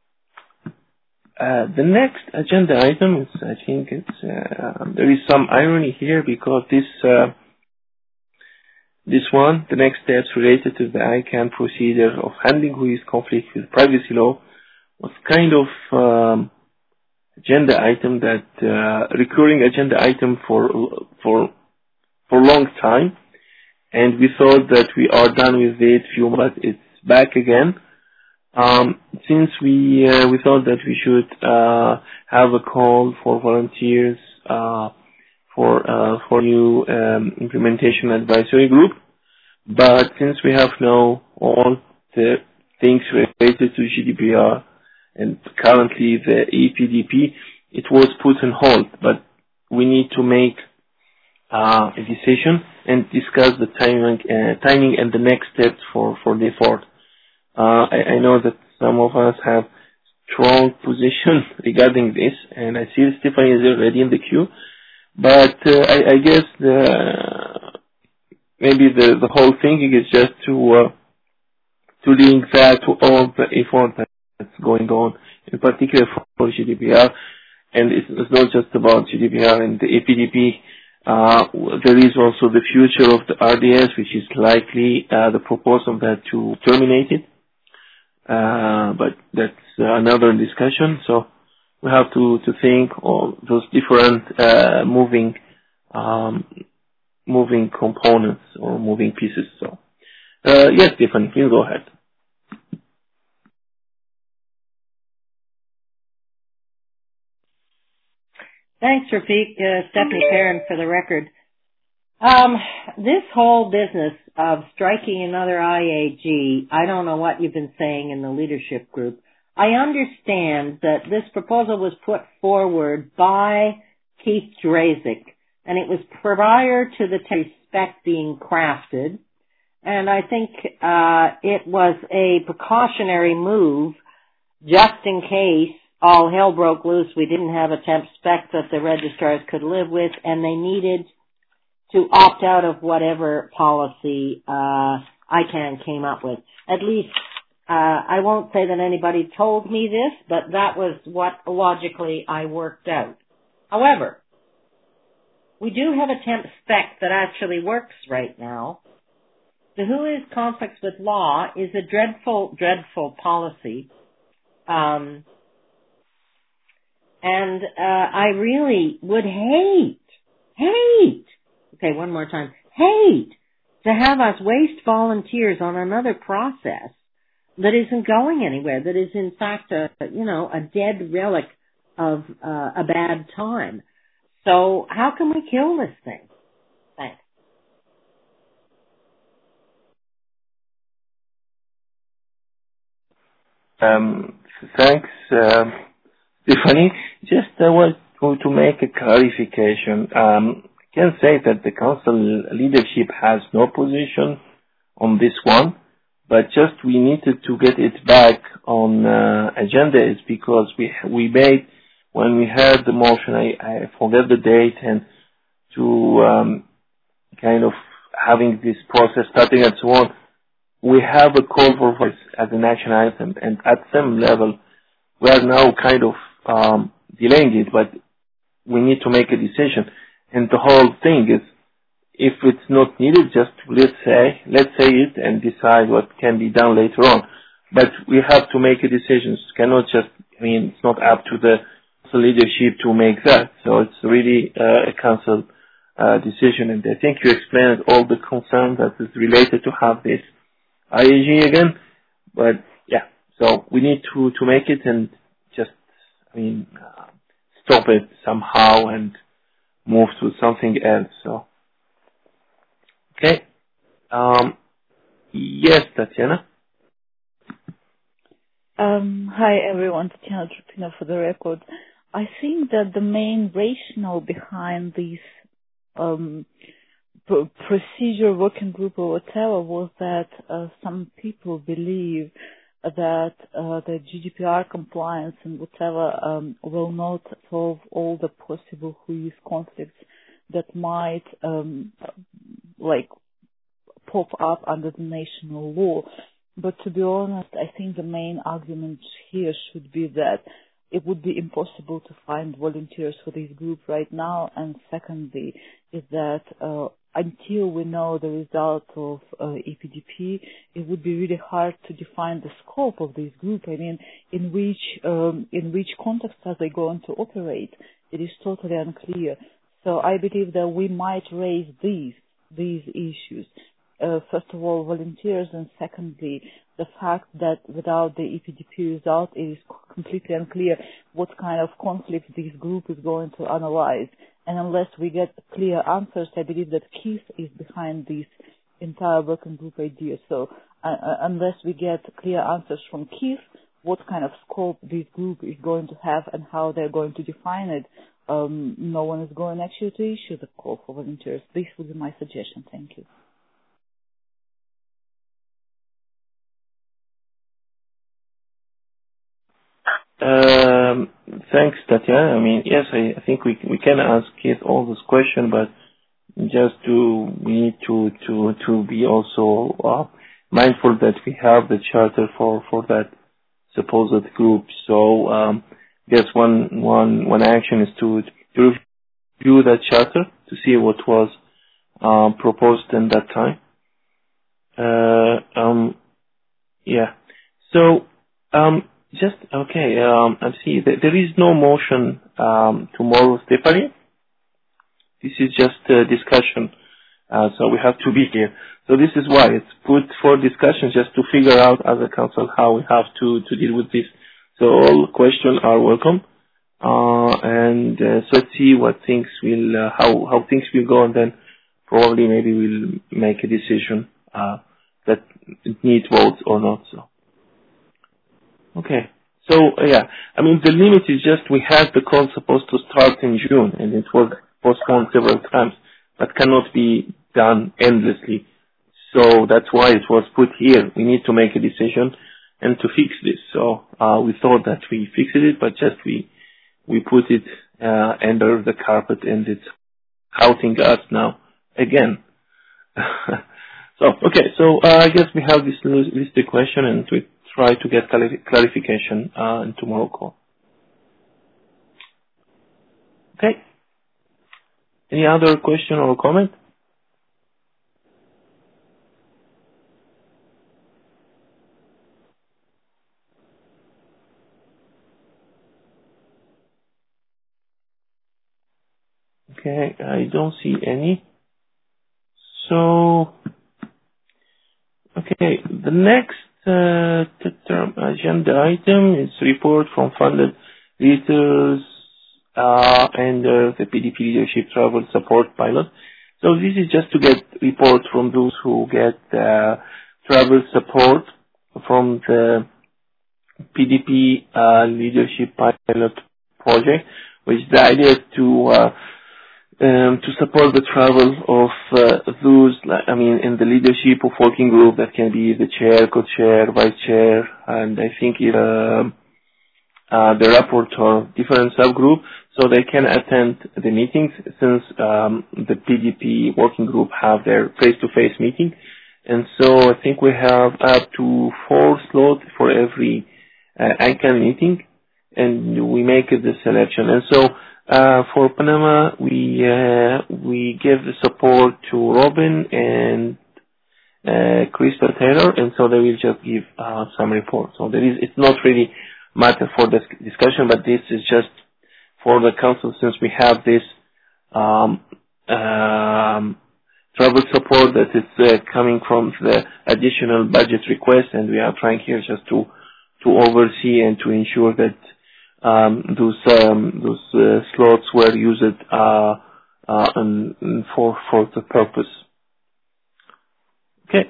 uh, the next agenda item is, I think it's, uh, there is some irony here because this, uh, this one, the next steps related to the I CANN procedure of handling who is conflict with privacy law, was kind of, um, agenda item that uh, recurring agenda item for for for a long time, and we thought that we are done with it. Few months, it's back again. Um, since we uh, we thought that we should uh, have a call for volunteers uh, for uh, for new um, implementation advisory group, but since we have now all the things related to G D P R and currently the E P D P, it was put on hold, but we need to make uh, a decision and discuss the timing, uh, timing and the next steps for, for the effort. Uh, I, I know that some of us have strong position regarding this, and I see Stephanie is already in the queue, but uh, I, I guess the, maybe the, the whole thing is just to uh, to link that to all the effort that that's going on, in particular for G D P R. And it's, it's not just about G D P R and the E P D P. Uh, there is also the future of the R D S, which is likely uh, the proposal that to terminate it. Uh, but that's uh, another discussion. So we have to, to think of those different uh, moving um, moving components or moving pieces. So uh, yes, Tiffany, please go ahead.
Thanks, Rafiq. Uh, Stephanie Perrin for the record. Um, this whole business of striking another I A G, I don't know what you've been saying in the leadership group. I understand that this proposal was put forward by Keith Drazik, and it was prior to the spec being crafted, and I think uh, it was a precautionary move just in case all hell broke loose, we didn't have a temp spec that the registrars could live with, and they needed to opt out of whatever policy uh, I CANN came up with. At least, uh, I won't say that anybody told me this, but that was what logically I worked out. However, we do have a temp spec that actually works right now. The W H O's conflicts with law is a dreadful, dreadful policy. Um, and uh, I really would hate, hate, okay, one more time, hate to have us waste volunteers on another process that isn't going anywhere, that is in fact a, you know, a dead relic of uh, a bad time. So how can we kill this thing? Thanks.
Um, thanks, uh, Stephanie. Just I uh, want to, to make a clarification. Um, I can say that the council leadership has no position on this one, but just we needed to get it back on uh, agenda is because we we made, when we had the motion, I, I forget the date, and to um, kind of having this process starting and so on, we have a call for voice as an action item, and at some level, we are now kind of um, delaying it, but we need to make a decision. And the whole thing is, if it's not needed, just let's say, let's say it and decide what can be done later on. But we have to make a decision. It cannot just, I mean, it's not up to the leadership to make that. So it's really uh, a council uh, decision. And I think you explained all the concerns that is related to have this I A G again. But yeah, so we need to, to make it and just, I mean, uh, stop it somehow and move to something else. So, okay. Um, yes, Tatiana.
Um, hi everyone, Tatiana Trupina for the record. I think that the main rationale behind this um, pr- procedure working group or whatever was that uh, some people believe that uh, the G D P R compliance and whatever um, will not solve all the possible W H O conflicts that might um, like pop up under the national law. But to be honest, I think the main argument here should be that it would be impossible to find volunteers for this group right now. And secondly, is that uh, until we know the result of uh, E P D P, it would be really hard to define the scope of this group. I mean, in which um, in which context are they going to operate? It is totally unclear. So I believe that we might raise these these issues. Uh, first of all, volunteers, and secondly, the fact that without the E P D P result, it is completely unclear what kind of conflict this group is going to analyze. And unless we get clear answers, I believe that Keith is behind this entire working group idea. So uh, unless we get clear answers from Keith, what kind of scope this group is going to have and how they're going to define it, um, no one is going actually to issue the call for volunteers. This would be my suggestion. Thank you.
Um, thanks, Tatiana. I mean, yes, I, I think we we can ask Keith all this question, but just to we need to to to be also uh, mindful that we have the charter for for that supposed group. So, um, I guess one one one action is to to review that charter to see what was um, proposed in that time. Uh, um, yeah. So, um. Just, okay, um, I see that there is no motion um, tomorrow, Stephanie. This is just a discussion, uh, so we have to be here. So this is why it's put for discussion, just to figure out as a council how we have to, to deal with this. So all questions are welcome. Uh, and uh, so let's see what things will, uh, how, how things will go, and then probably maybe we'll make a decision uh, that it needs votes or not. So. Okay. So, uh, yeah, I mean, the limit is just we had the call supposed to start in June, and it was postponed several times, but cannot be done endlessly. So that's why it was put here. We need to make a decision and to fix this. So uh, we thought that we fixed it, but just we we put it uh, under the carpet, and it's haunting us now again. So, okay, so uh, I guess we have this listed question, and we try to get clarification uh, in tomorrow call. Okay. Any other question or comment? Okay, I don't see any. So, okay, the next uh, term agenda item is report from funded readers uh, and uh, the P D P Leadership Travel Support Pilot. So this is just to get reports from those who get uh, travel support from the P D P uh, Leadership Pilot Project, which the idea is to uh, um, to support the travel of uh, those, I mean, in the leadership of working group. That can be the chair, co-chair, vice chair, and I think it, uh, uh, the rapporteur, different subgroup, so they can attend the meetings since um, the P D P working group have their face-to-face meeting. And so I think we have up to four slots for every uh, I C A N meeting, and we make the selection. And so uh, for Panama, we uh, we give the support to Robin and uh, Crystal Taylor, and so they will just give uh, some reports. So there is, it's not really matter for this discussion, but this is just for the council, since we have this um, um, travel support that is uh, coming from the additional budget request, and we are trying here just to to oversee and to ensure that um, those um, those uh, slots were used uh, uh, and, and for for the purpose. Okay.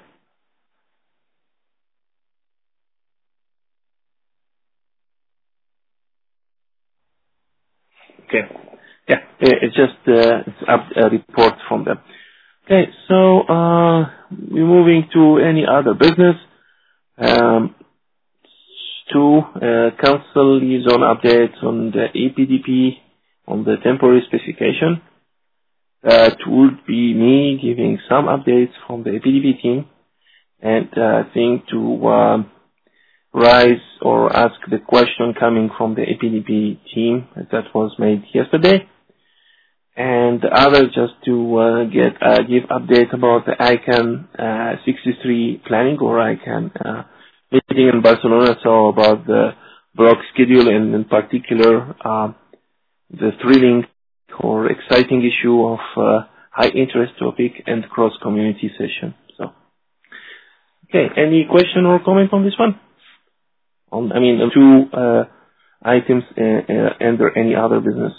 Okay. Yeah, it's just uh, it's up a report from them. Okay, so uh, we're moving to any other business. Um, two uh, council liaison updates on the A P D P on the temporary specification. Uh, it would be me giving some updates from the A P D P team, and uh, I think to um, rise or ask the question coming from the A P D P team that was made yesterday. And the other just to uh, get uh, give update about the I C A N uh, sixty-three planning or I C A N uh, meeting in Barcelona. So about the block schedule and in particular uh, the thrilling or exciting issue of uh, high interest topic and cross community session. So, okay, any question or comment on this one? On I mean, two uh, items uh, uh, under any other business.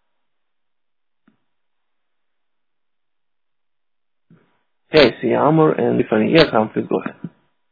Okay, see Amr and Tiffany. Yes, Amr, please go ahead.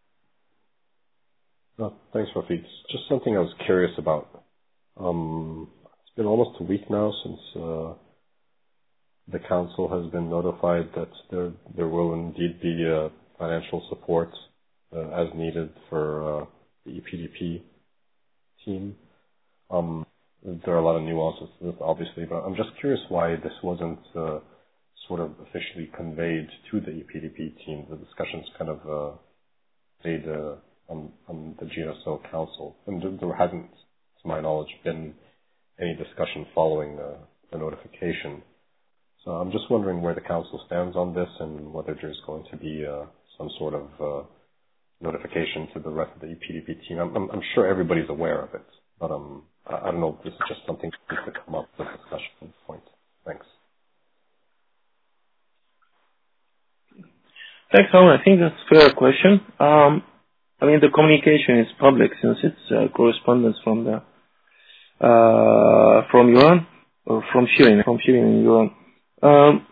Oh, thanks, Rafiq. Just something I was curious about. Um, it's been almost a week now since uh, the council has been notified that there there will indeed be uh, financial support uh, as needed for uh, the E P D P team. Um, there are a lot of nuances to this, obviously, but I'm just curious why this wasn't uh, sort of officially conveyed to the E P D P team. The discussions kind of uh, stayed uh, on, on the G N S O Council, and there, there hasn't, to my knowledge, been any discussion following uh, the notification. So I'm just wondering where the council stands on this and whether there's going to be uh, some sort of uh, notification to the rest of the E P D P team. I'm, I'm, I'm sure everybody's aware of it, but um, I, I don't know if this is just something that needs to come up with discussion point. Thanks.
Thanks, Alan. I think that's a fair question. Um, I mean, the communication is public since it's uh, correspondence from the uh, from Iran or from Shirin, from Shirin in Iran. Um,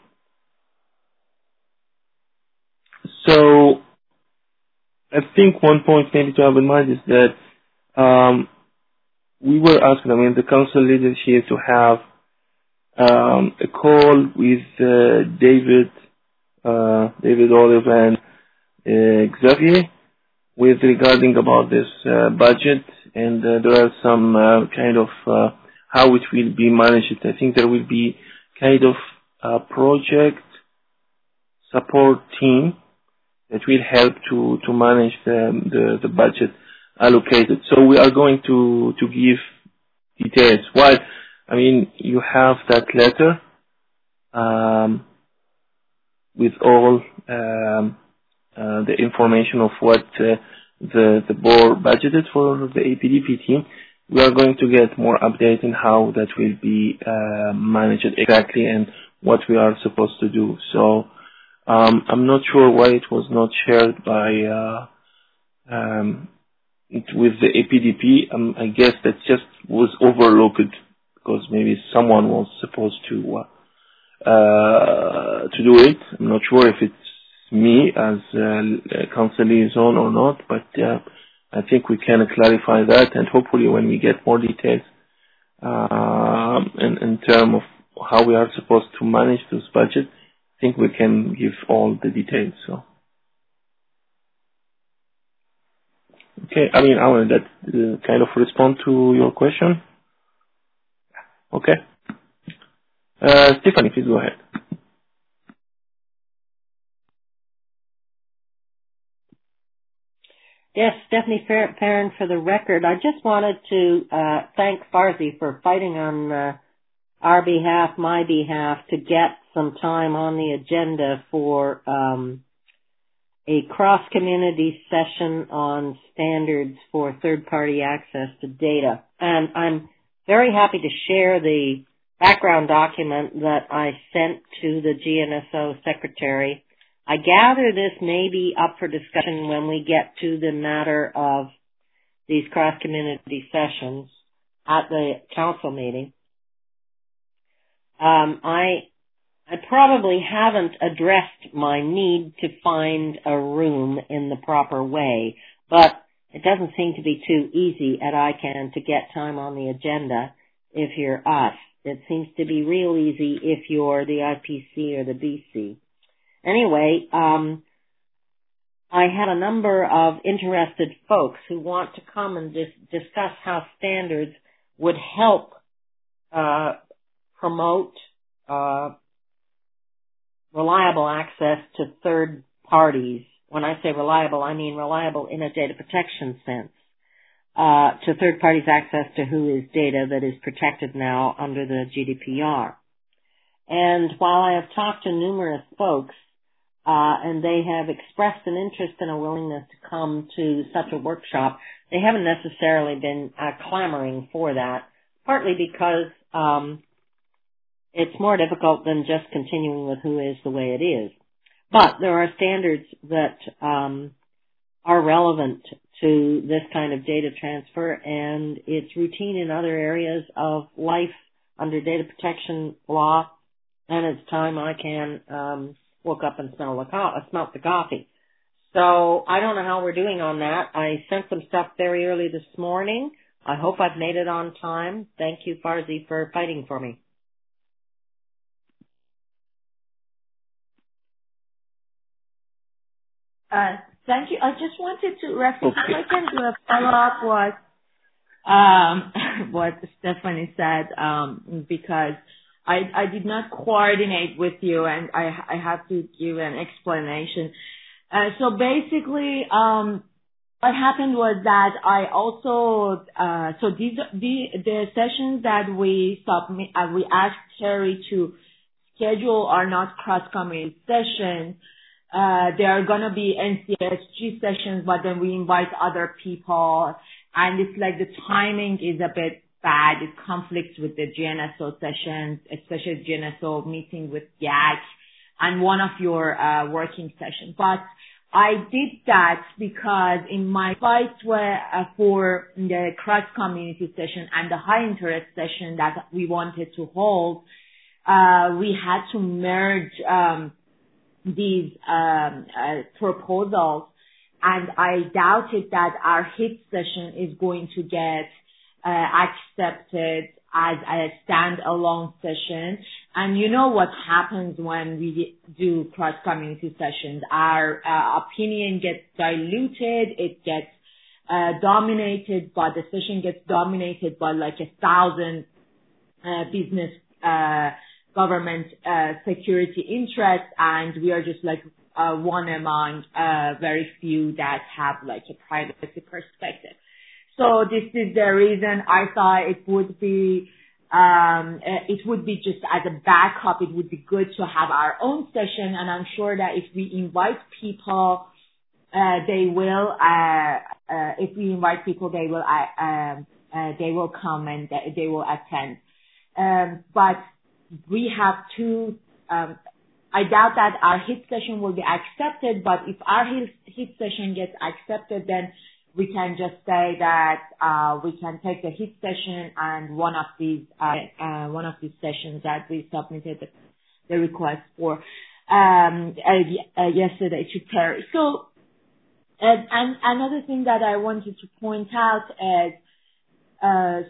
so, I think one point maybe to have in mind is that um, we were asking, I mean, the council leadership to have um, a call with uh, David, uh, David Olive and uh, Xavier with regarding about this uh, budget, and uh, there are some uh, kind of uh, how it will be managed. I think there will be kind of a project support team that will help to, to manage the, the, the budget allocated. So we are going to, to give details. While, I mean, you have that letter um, with all um, uh, the information of what uh, the the board budgeted for the A P D P team. We are going to get more update on how that will be uh, managed exactly and what we are supposed to do. So um, I'm not sure why it was not shared by uh, um, it, with the A P D P. Um, I guess that just was overlooked because maybe someone was supposed to uh, uh, to do it. I'm not sure if it's me as uh, council liaison or not, but uh, I think we can clarify that, and hopefully when we get more details uh, in, in terms of how we are supposed to manage this budget, I think we can give all the details. So, okay, I mean, I will that uh, kind of respond to your question. Okay, uh, Stephanie, please go ahead.
Yes, Stephanie Perrin for the record. I just wanted to uh, thank Farzi for fighting on uh, our behalf, my behalf, to get some time on the agenda for um, a cross-community session on standards for third-party access to data. And I'm very happy to share the background document that I sent to the G N S O secretary. I gather this may be up for discussion when we get to the matter of these cross-community sessions at the council meeting. Um, I I probably haven't addressed my need to find a room in the proper way, but it doesn't seem to be too easy at I CANN to get time on the agenda if you're us. It seems to be real easy if you're the I P C or the B C. Anyway, um, I had a number of interested folks who want to come and dis- discuss how standards would help uh, promote uh, reliable access to third parties. When I say reliable, I mean reliable in a data protection sense, uh, to third parties' access to who is data that is protected now under the G D P R. And while I have talked to numerous folks, Uh, and they have expressed an interest and a willingness to come to such a workshop, they haven't necessarily been uh, clamoring for that, partly because um, it's more difficult than just continuing with who is the way it is. But there are standards that um, are relevant to this kind of data transfer, and it's routine in other areas of life under data protection law, and it's time I can um, woke up and smell the co- smelt the coffee. So I don't know how we're doing on that. I sent some stuff very early this morning. I hope I've made it on time. Thank you, Farzi, for fighting for me.
Uh, thank you. I just wanted to, Rafi, if I can do a follow-up what, um, what Stephanie said, um, because I, I did not coordinate with you, and I, I have to give an explanation. Uh, so basically, um, what happened was that I also, uh, so these, the, the sessions that we submit, uh, we asked Terry to schedule are not cross-community sessions. Uh, they are going to be N C S G sessions, but then we invite other people, and it's like the timing is a bit bad. It conflicts with the G N S O sessions, especially G N S O meeting with G A C and one of your uh, working sessions. But I did that because in my fight were, uh, for the cross-community session and the high-interest session that we wanted to hold, uh, we had to merge um, these um, uh, proposals, and I doubted that our HIT session is going to get uh, accepted as a standalone session. And you know what happens when we do cross-community sessions. Our uh, opinion gets diluted, it gets uh, dominated, but the session gets dominated by like a thousand uh, business uh government uh, security interests, and we are just like uh, one among uh, very few that have like a privacy perspective. So this is the reason I thought it would be um, it would be just as a backup. It would be good to have our own session, and I'm sure that if we invite people, uh, they will. Uh, uh, if we invite people, they will. Uh, um, uh, they will come and they, they will attend. Um, but we have two. Um, I doubt that our HIT session will be accepted. But if our HIT, HIT session gets accepted, then we can just say that uh, we can take the HIT session and one of these uh, uh, one of these sessions that we submitted the, the request for um, uh, uh, yesterday to Terry. So, and, and another thing that I wanted to point out is uh,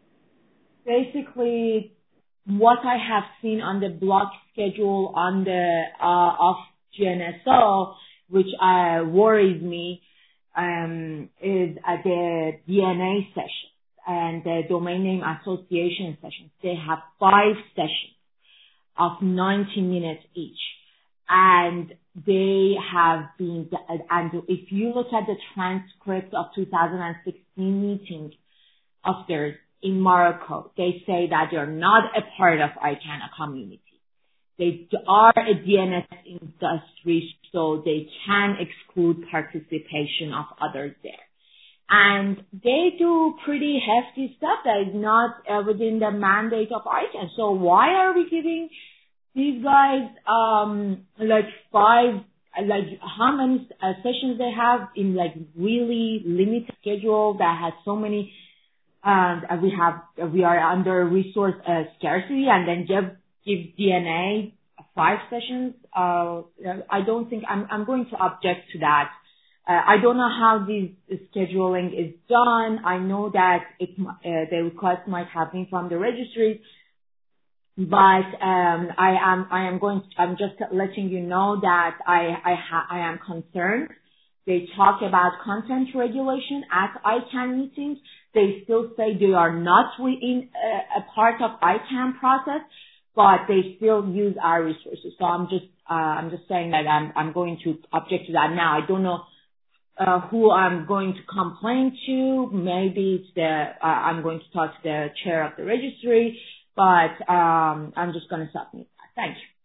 basically what I have seen on the block schedule on the uh, of G N S O, which uh, worries me. Um, is at the D N A sessions and the domain name association sessions. They have five sessions of ninety minutes each. And they have been, and if you look at the transcript of two thousand sixteen meeting of theirs in Morocco, they say that they're not a part of I C A N A community. They are a D N S industry, so they can exclude participation of others there. And they do pretty hefty stuff that is not uh, within the mandate of I C A N. So why are we giving these guys um like five, like how many uh, sessions they have in like really limited schedule that has so many, uh, we have, we are under resource uh, scarcity, and then give give D N A five sessions. Uh, I don't think I'm, I'm going to object to that. Uh, I don't know how this scheduling is done. I know that it, uh, the request might have been from the registry, but um, I am I am going. To, I'm just letting you know that I I, ha, I am concerned. They talk about content regulation at I C A N meetings. They still say they are not within a, a part of I C A N process, but they still use our resources. So I'm just uh, I'm just saying that I'm I'm going to object to that now. I don't know uh, who I'm going to complain to. Maybe it's the uh, I'm going to talk to the chair of the registry, but um, I'm just going to submit that. Thank you.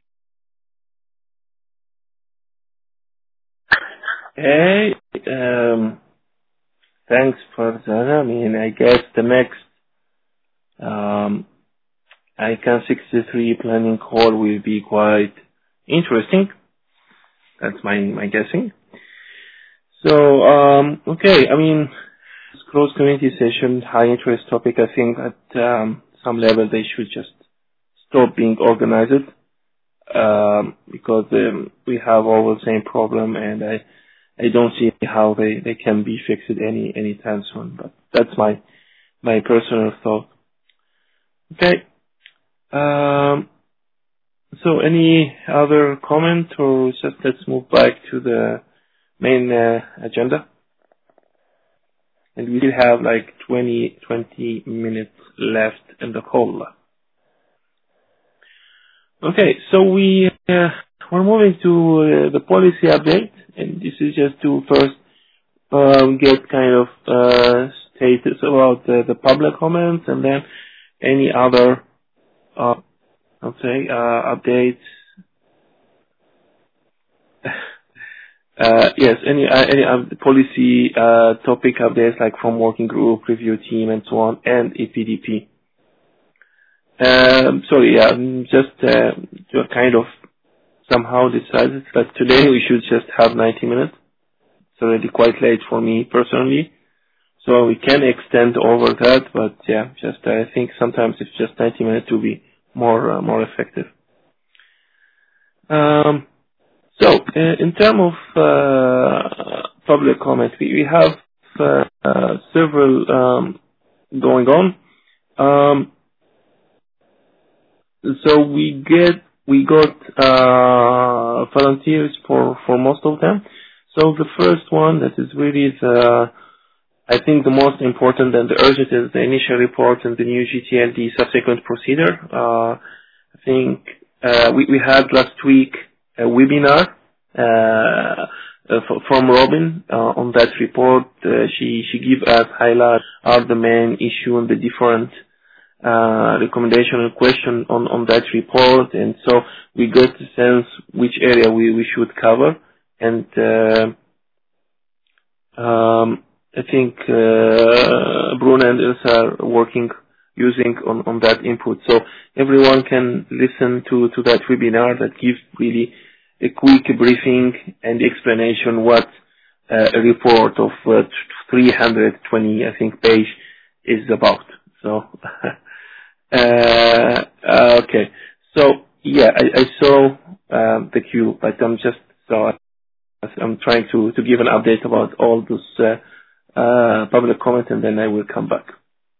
Hey, um, thanks, Farzana. I mean, I guess the next um, I C A N sixty-three planning call will be quite interesting. That's my my guessing. So, um, okay, I mean, closed community session, high interest topic. I think at um, some level they should just stop being organized um, because um, we have all the same problem, and I I don't see how they, they can be fixed any anytime soon. But that's my my personal thought. Okay. Um, so any other comment, or just let's move back to the main uh, agenda? And we still have like twenty, twenty minutes left in the call. Okay, so we, uh, we're moving to uh, the policy update, and this is just to first um, get kind of uh, status about the, the public comments, and then any other uh, I'll say, uh, updates. uh, yes, any, uh, any uh, policy, uh, topic updates like from working group, review team, and so on, and E P D P. Um, sorry, yeah, just, uh, to kind of somehow decided that today we should just have ninety minutes. It's already quite late for me personally. So we can extend over that, but yeah, just, I think sometimes it's just ninety minutes to be more uh, more effective. Um, so, uh, in terms of uh, public comment, we, we have uh, uh, several um, going on. Um, so we get we got uh, volunteers for, for most of them. So the first one that is really the I think the most important and the urgent is the initial report and the new G T L D subsequent procedure. Uh, I think uh, we, we had last week a webinar uh, uh, from Robin uh, on that report. Uh, she she gave us highlight of the main issue and the different uh, recommendation and question on, on that report, and so we got a sense which area we, we should cover, and uh, um, I think uh, Bruno and Ilse are working using on, on that input. So everyone can listen to, to that webinar that gives really a quick briefing and explanation what uh, a report of uh, three hundred twenty, I think, page is about. So, uh, okay. So, yeah, I, I saw um, the queue, but I'm just, so I'm trying to, to give an update about all those uh, uh, public comment, and then I will come back.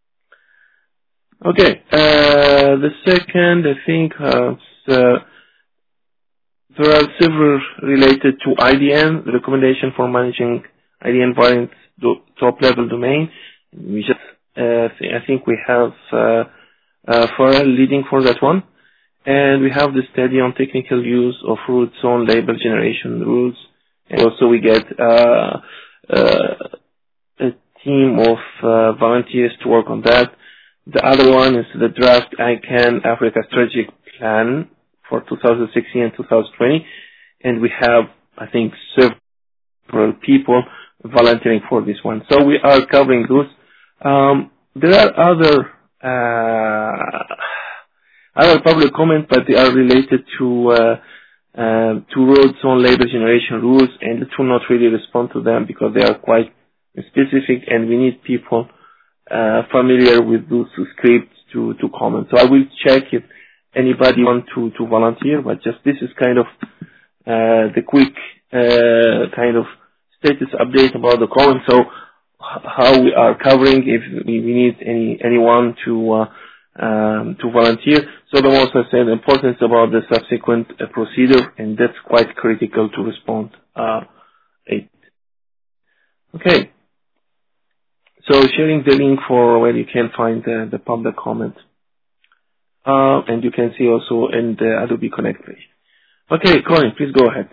Okay, uh, the second, I think, uh, uh, there are several related to I D N, the recommendation for managing I D N variant do, top-level domain. We just, uh, th- I think we have uh, uh, Farrell leading for that one. And we have the study on technical use of root zone label generation rules. And also we get uh, uh, a team of uh, volunteers to work on that. The other one is the draft I CANN Africa Strategic Plan for two thousand sixteen and two thousand twenty. And we have, I think, several people volunteering for this one. So we are covering those. Um, there are other uh, other public comments, but they are related to uh, uh, to road zone label generation rules, and it will not really respond to them because they are quite specific, and we need people uh, familiar with those scripts to, to comment. So I will check if anybody want to, to volunteer, but just this is kind of uh, the quick uh, kind of status update about the comment. So h- how we are covering, if we need any anyone to uh, um, to volunteer. So the most I said, the importance about the subsequent uh, procedure, and that's quite critical to respond. Uh, it. Okay. So sharing the link for where you can find the, the public comment. Uh, and you can see also in the Adobe Connect page. Okay, Colin, please go ahead.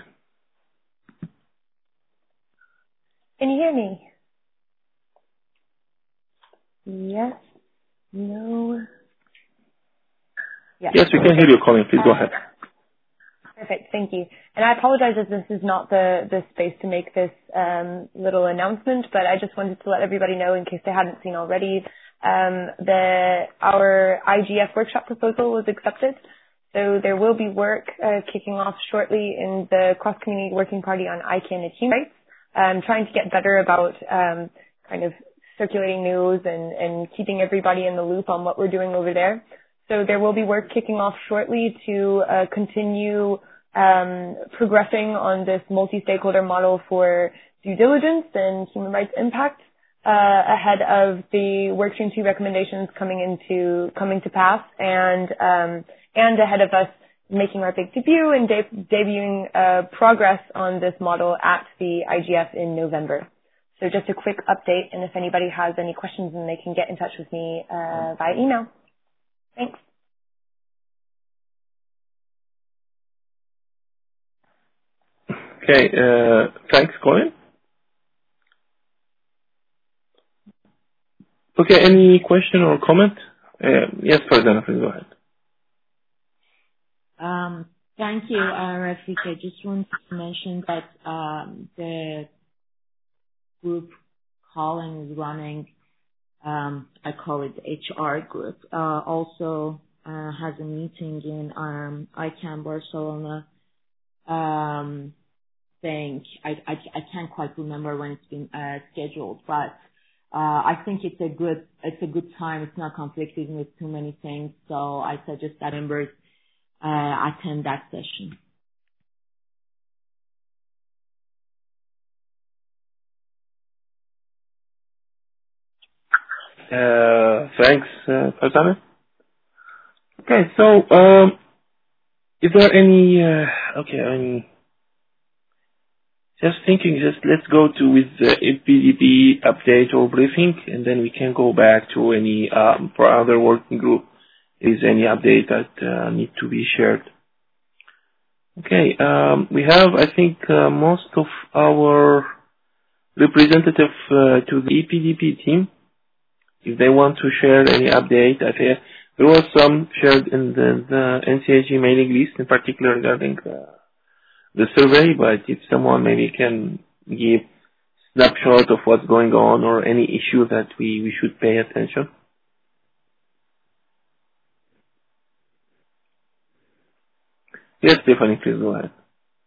Can you hear me? Yes. No. Yes,
yes we can hear you, Colin. Please go ahead.
Perfect. Thank you. And I apologize if this is not the, the space to make this um, little announcement, but I just wanted to let everybody know, in case they hadn't seen already, um, the our I G F workshop proposal was accepted. So there will be work uh, kicking off shortly in the Cross-Community Working Party on I CANN and human rights, um, trying to get better about um, kind of circulating news and, and keeping everybody in the loop on what we're doing over there. So there will be work kicking off shortly to uh, continue um, progressing on this multi-stakeholder model for due diligence and human rights impact uh, ahead of the Workstream two recommendations coming into coming to pass, and um, and ahead of us making our big debut and de- debuting uh, progress on this model at the I G F in November. So just a quick update, and if anybody has any questions, then they can get in touch with me uh, via email. Thanks.
Okay, uh, thanks, Colin. Okay, any question or comment? Uh, yes, Farzana, please go ahead.
Um, thank you, uh, Rafik. I just wanted to mention that um, the group Colin is running, um, I call it the H R group, uh, also uh, has a meeting in um, I CANN Barcelona. Um, think I, I I can't quite remember when it's been uh, scheduled, but uh, I think it's a good it's a good time. It's not conflicting with too many things, so I suggest that members uh, attend that session.
Uh, thanks, uh, Farzana. Okay, so um, is there any? Uh, okay, I mean. Just thinking, just let's go to with the E P D P update or briefing, and then we can go back to any, um, for other working group, is any update that uh, need to be shared. Okay, um, we have, I think, uh, most of our representative uh, to the E P D P team if they want to share any update. I think there was some shared in the, the N C A G mailing list, in particular regarding uh, the survey, but if someone maybe can give snapshot of what's going on or any issue that we, we should pay attention. Yes, Stephanie, please go ahead.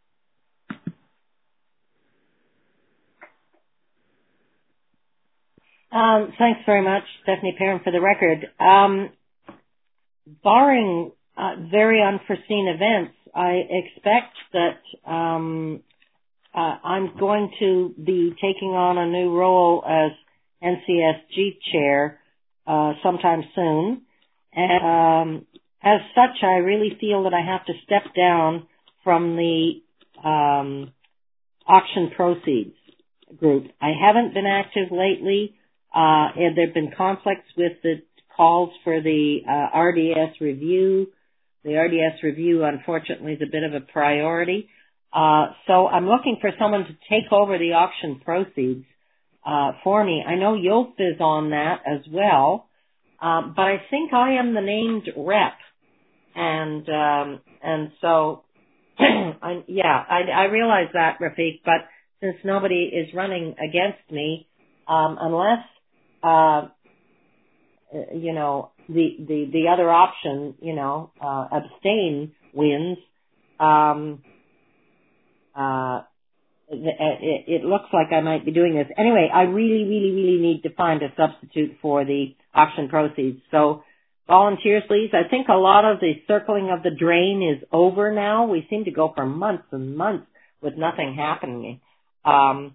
Um, thanks very much, Stephanie Perrin, for the record. Um, barring uh, very unforeseen events, I expect that um, uh, I'm going to be taking on a new role as N C S G chair uh, sometime soon. And um, as such, I really feel that I have to step down from the um, auction proceeds group. I haven't been active lately. Uh, and there have been conflicts with the calls for the uh, R D S review. The R D S review, unfortunately, is a bit of a priority. Uh, so I'm looking for someone to take over the auction proceeds uh, for me. I know Yolf is on that as well, um, but I think I am the named rep. And um, and so, I, yeah, I, I realize that, Rafiq, but since nobody is running against me, um, unless Uh, you know, the, the, the other option, you know, uh, abstain wins, um, uh, it, it looks like I might be doing this. Anyway, I really, really, really need to find a substitute for the auction proceeds. So volunteers, please. I think a lot of the circling of the drain is over now. We seem to go for months and months with nothing happening. Um,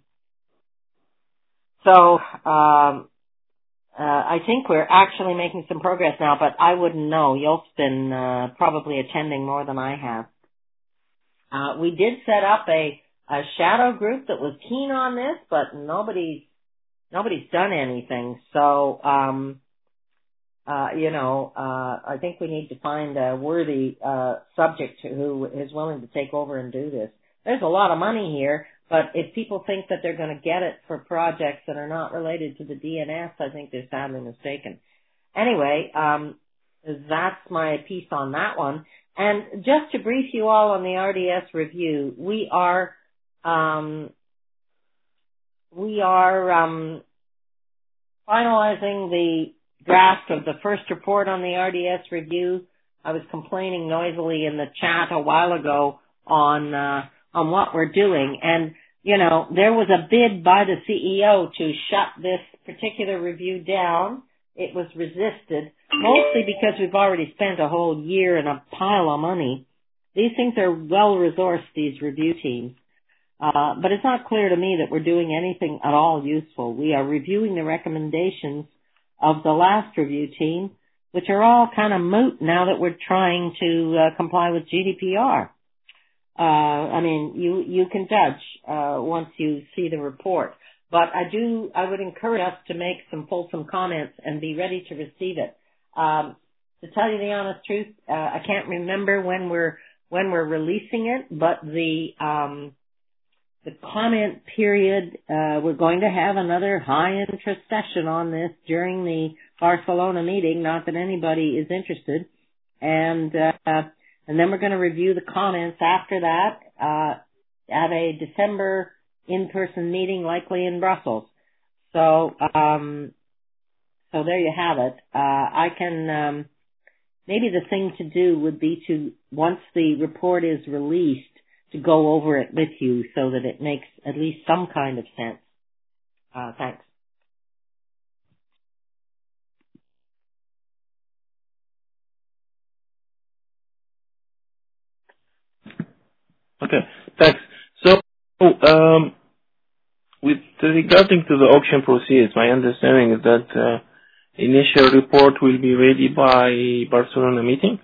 so, um, Uh, I think we're actually making some progress now, but I wouldn't know. Yolf's been uh, probably attending more than I have. Uh, we did set up a, a shadow group that was keen on this, but nobody's nobody's done anything. So, um, uh, you know, uh, I think we need to find a worthy uh, subject who is willing to take over and do this. There's a lot of money here. But if people think that they're going to get it for projects that are not related to the D N S, I think they're sadly mistaken. Anyway, um, that's my piece on that one. And just to brief you all on the R D S review, we are um, we are um, finalizing the draft of the first report on the R D S review. I was complaining noisily in the chat a while ago on uh, on what we're doing, and you know, there was a bid by the C E O to shut this particular review down. It was resisted, mostly because we've already spent a whole year and a pile of money. These things are well-resourced, these review teams. Uh, but it's not clear to me that we're doing anything at all useful. We are reviewing the recommendations of the last review team, which are all kind of moot now that we're trying to uh, comply with G D P R. Uh, I mean, you, you can judge, uh, once you see the report. But I do, I would encourage us to make some fulsome comments and be ready to receive it. Um, to tell you the honest truth, uh, I can't remember when we're, when we're releasing it, but the, um, the comment period, uh, we're going to have another high interest session on this during the Barcelona meeting, not that anybody is interested. And, uh, And then we're going to review the comments after that uh, at a December in-person meeting, likely in Brussels. So, um, so there you have it. Uh, I can um, maybe the thing to do would be to, once the report is released, to go over it with you so that it makes at least some kind of sense. Uh, thanks.
Okay, thanks. So, um, with regarding to the auction proceeds, my understanding is that uh, initial report will be ready by Barcelona meeting,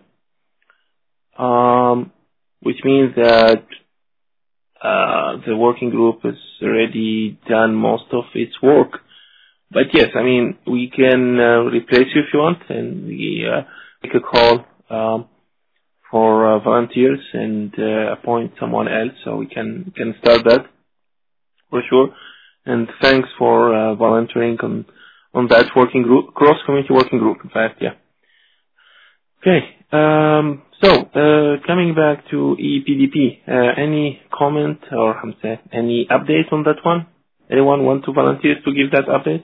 um, which means that uh, the working group has already done most of its work. But yes, I mean, we can uh, replace you if you want, and we uh, make a call um, for uh, volunteers and uh, appoint someone else, so we can can start that for sure. And thanks for uh, volunteering on on that working group, cross-community working group, in fact, yeah. Okay, um, so, uh, coming back to E P D P, uh, any comment or I'm saying, any update on that one? Anyone want to volunteer to give that update?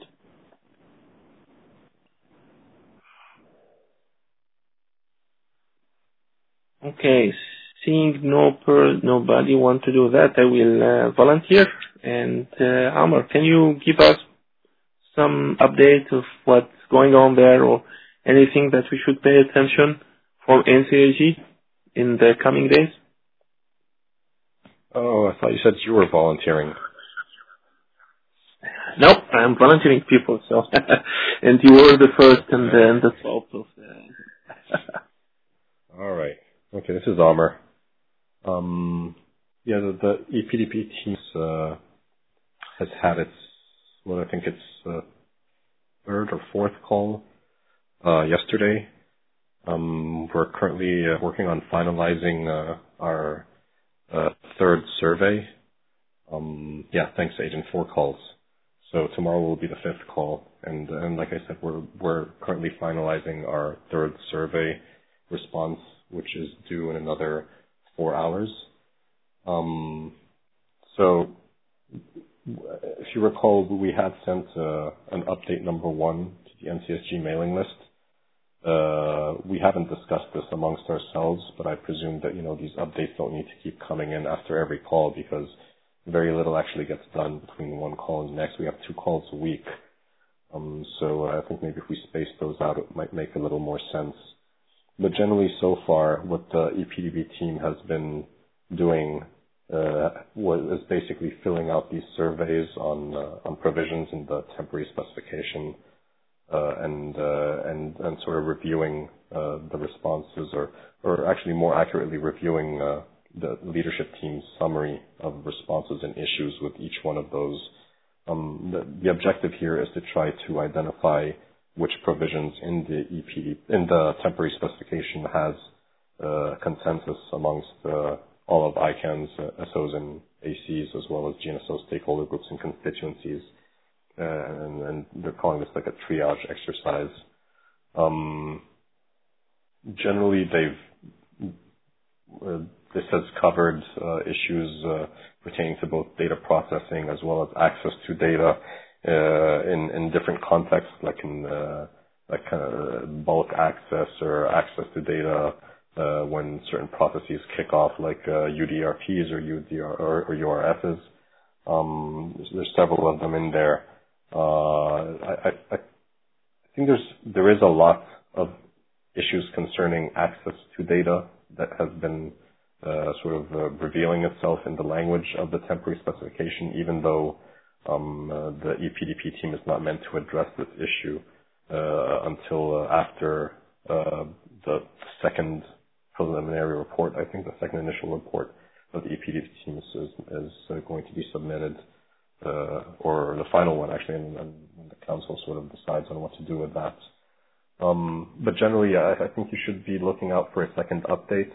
Okay, seeing no per, nobody want to do that, I will uh, volunteer. And uh, Amr, can you give us some update of what's going on there or anything that we should pay attention for N C A G in the coming days?
Oh, I thought you said you were volunteering.
No, I'm volunteering people, so and you were the first and then the twelfth of the...
All right. Okay, this is Amr. Um, yeah, the, the E P D P team uh, has had its, well, I think it's uh, third or fourth call uh, yesterday. Um, we're currently uh, working on finalizing uh, our uh, third survey. Um, yeah, thanks, Agent. Four calls. So tomorrow will be the fifth call, and and like I said, we're we're currently finalizing our third survey response, which is due in another four hours. Um, so if you recall, we had sent uh, an update number one to the N C S G mailing list. Uh, we haven't discussed this amongst ourselves, but I presume that, you know, these updates don't need to keep coming in after every call because very little actually gets done between one call and the next. We have two calls a week. Um, so I think maybe if we space those out, it might make a little more sense. But generally so far, what the E P D B team has been doing uh, was is basically filling out these surveys on uh, on provisions in the temporary specification uh, and, uh, and and sort of reviewing uh, the responses, or or actually more accurately reviewing uh, the leadership team's summary of responses and issues with each one of those. Um, the, the objective here is to try to identify which provisions in the E P D, in the temporary specification has uh, consensus amongst uh, all of I CAN's uh, S Os and A Cs, as well as G N S O stakeholder groups and constituencies. Uh, and, and they're calling this like a triage exercise. Um, generally, they've uh, this has covered uh, issues uh, pertaining to both data processing as well as access to data uh, in in different contexts, like in uh, like kind of bulk access or access to data uh, when certain processes kick off, like uh, U D R Ps or U D R or, or U R Fs. Um, there's, there's several of them in there. Uh, I, I, I think there's there is a lot of issues concerning access to data that has been uh, sort of uh, revealing itself in the language of the temporary specification, even though um, uh, the E P D P team is not meant to address this issue uh, until uh, after uh, the second preliminary report. I think the second initial report of the E P D P team is, is uh, going to be submitted, uh, or the final one actually, and, and the council sort of decides on what to do with that. Um, but generally, I, I think you should be looking out for a second update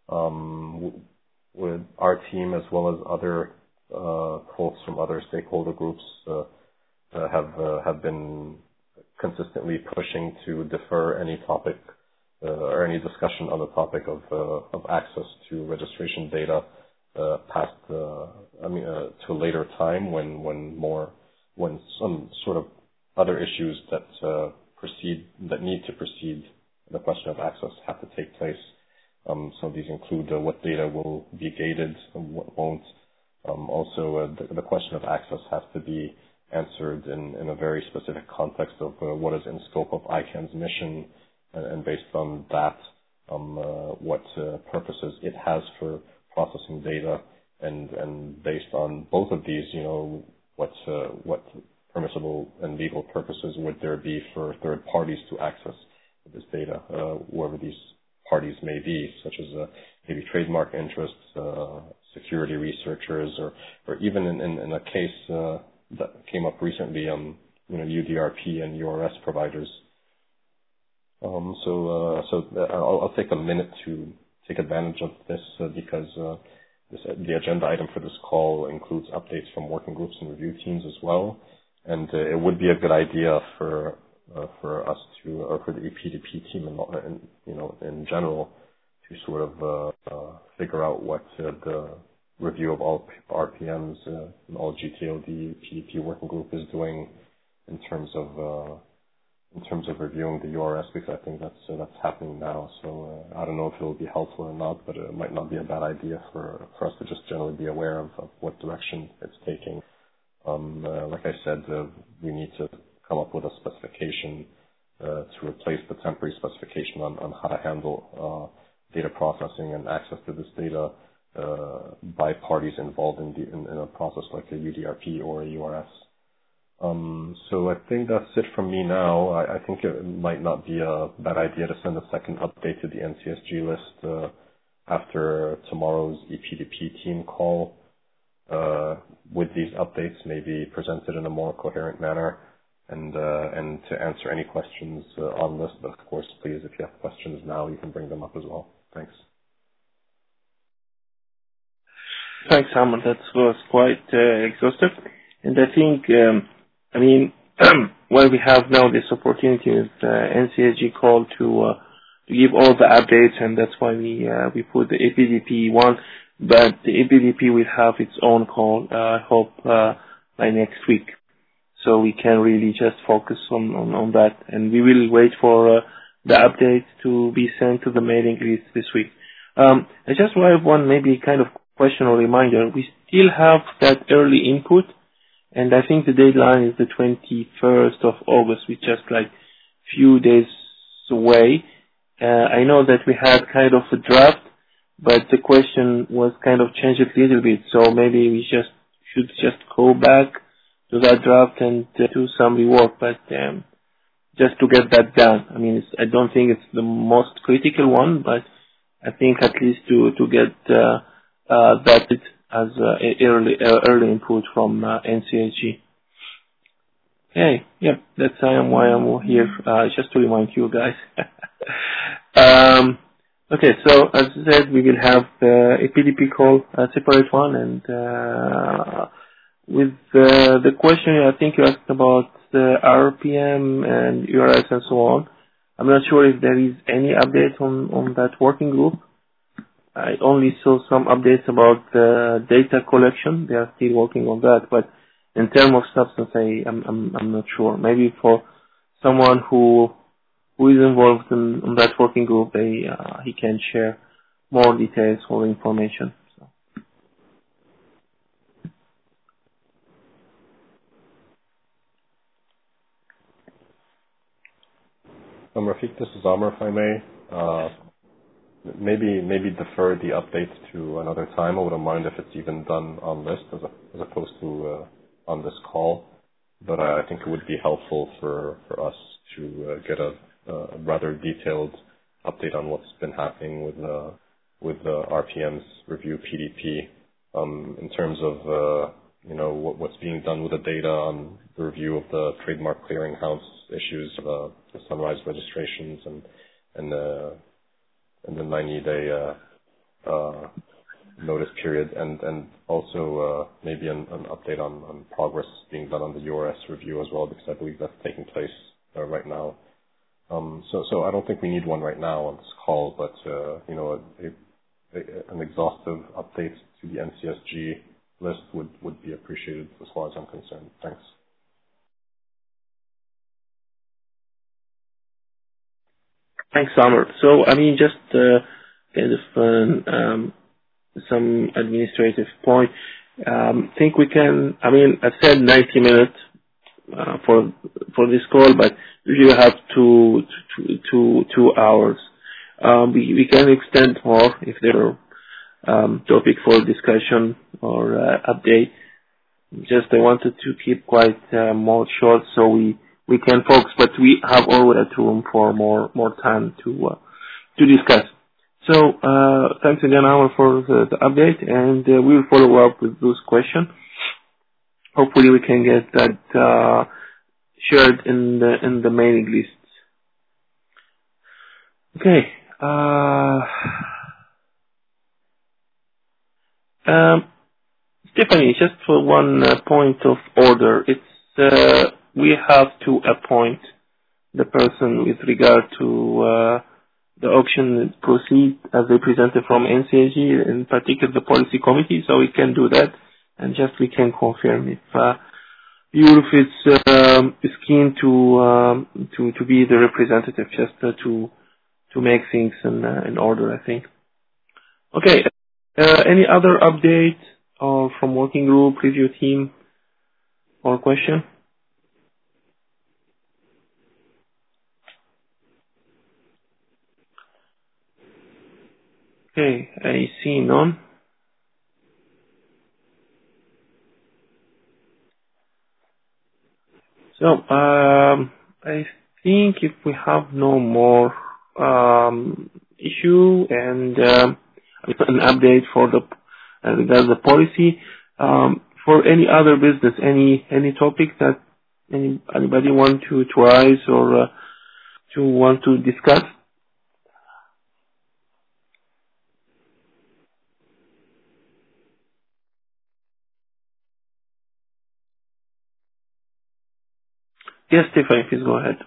um, w- with our team as well as other uh, folks from other stakeholder groups uh, uh, have uh, have been consistently pushing to defer any topic uh, or any discussion on the topic of uh, of access to registration data uh, past uh, I mean uh, to a later time when when more when some sort of other issues that uh, proceed that need to proceed the question of access have to take place. Um, so these include uh, what data will be gated and what won't. Um, also, uh, the, the question of access has to be answered in, in a very specific context of uh, what is in scope of I CAN's mission, and, and based on that, um, uh, what uh, purposes it has for processing data, and, and based on both of these, you know, what uh, what permissible and legal purposes would there be for third parties to access this data, uh, whoever these parties may be, such as uh, maybe trademark interests, uh, security researchers, or, or even in, in, in a case uh, that came up recently, um, you know, U D R P and U R S providers. Um, so, uh, so I'll, I'll take a minute to take advantage of this uh, because uh, this, the agenda item for this call includes updates from working groups and review teams as well. and uh, it would be a good idea for uh, for us to, or for the E P D P team, in, in, you know, in general, to sort of uh, uh, figure out what uh, the review of all R P Ms uh, and all G T O D P D P working group is doing in terms of uh, in terms of reviewing the U R S, because I think that's uh, that's happening now. So uh, I don't know if it will be helpful or not, but it might not be a bad idea for for us to just generally be aware of, of what direction it's taking. Um, uh, like I said, uh, we need to come up with a specification uh, to replace the temporary specification on, on how to handle uh, data processing and access to this data uh, by parties involved in, the, in, in a process like a U D R P or a U R S. Um, so I think that's it from me now. I, I think it might not be a bad idea to send a second update to the N C S G list uh, after tomorrow's E P D P team call. Uh, with these updates, maybe presented in a more coherent manner, and uh, and to answer any questions uh, on this. But of course, please, if you have questions now, you can bring them up as well. Thanks.
Thanks, Ahmed. That was quite uh, exhaustive, and I think, um, I mean, while we have now this opportunity with uh, N C S G call to uh, to give all the updates, and that's why we uh, we put the E P D P one. But the E P D P will have its own call, uh, I hope, uh, by next week. So we can really just focus on, on, on that. And we will wait for uh, the updates to be sent to the mailing list this week. Um, I just have one maybe kind of question or reminder. We still have that early input, and I think the deadline is the twenty-first of August, which is just like few days away. Uh, I know that we had kind of a draft, but the question was kind of changed a little bit, so maybe we just should just go back to that draft and uh, do some rework, but um, just to get that done. I mean, it's, I don't think it's the most critical one, but I think at least to to get uh, uh, that as uh, early uh, early input from uh, N C S G. Okay, yeah, that's uh, why I'm here, uh, just to remind you guys. um, Okay, so as I said, we will have the E P D P call, a separate one, and uh, with uh, the question I think you asked about the R P M and U R S and so on, I'm not sure if there is any update on, on that working group. I only saw some updates about the data collection. They are still working on that, but in terms of substance, I, I'm, I'm, I'm not sure. Maybe for someone who who is involved in, in that working group, they, uh, he can share more details or information. So.
Um, Rafiq, this is Amr, if I may. Uh, maybe maybe defer the updates to another time. I wouldn't mind if it's even done on list as, a, as opposed to uh, on this call. But I think it would be helpful for, for us to uh, get a a rather detailed update on what's been happening with uh, with the R P M's review P D P um, in terms of uh, you know what, what's being done with the data on the review of the trademark clearinghouse issues, uh, the Sunrise registrations, and and uh, and the ninety day uh, uh, notice period, and and also uh, maybe an, an update on, on progress being done on the U R S review as well, because I believe that's taking place uh, right now. Um, so, so I don't think we need one right now on this call, but, uh, you know, a, a, an exhaustive update to the N C S G list would, would be appreciated as far as I'm concerned. Thanks.
Thanks, Amr. So, I mean, just uh, kind of uh, um, some administrative point. Um, I think we can, I mean, I said ninety minutes uh, for for this call, but usually have two, two, two, two hours. Um, we, we can extend more if there are um, topic for discussion or uh, update. Just I wanted to keep quite uh, more short so we, we can focus, but we have always room for more more time to uh, to discuss. So uh, thanks again, Amr, for the, the update, and uh, we'll follow up with those questions. Hopefully, we can get that uh, shared in the in the mailing lists. Okay. Uh, um, Stephanie, just for one uh, point of order, it's uh, we have to appoint the person with regard to uh, the auction proceed as they presented from N C A G, in particular the policy committee, so we can do that, and just we can confirm if uh, Europe is, um, is keen to, um, to to be the representative, just uh, to to make things in, uh, in order, I think. Okay, uh, any other update or from working group, review team, or question? Okay, I see none. So, um, I think if we have no more um, issue and um, an update for the uh, regarding the policy, um, for any other business, any any topic that any, anybody want to, to raise or uh, to want to discuss? Yes, Stephanie, please go ahead.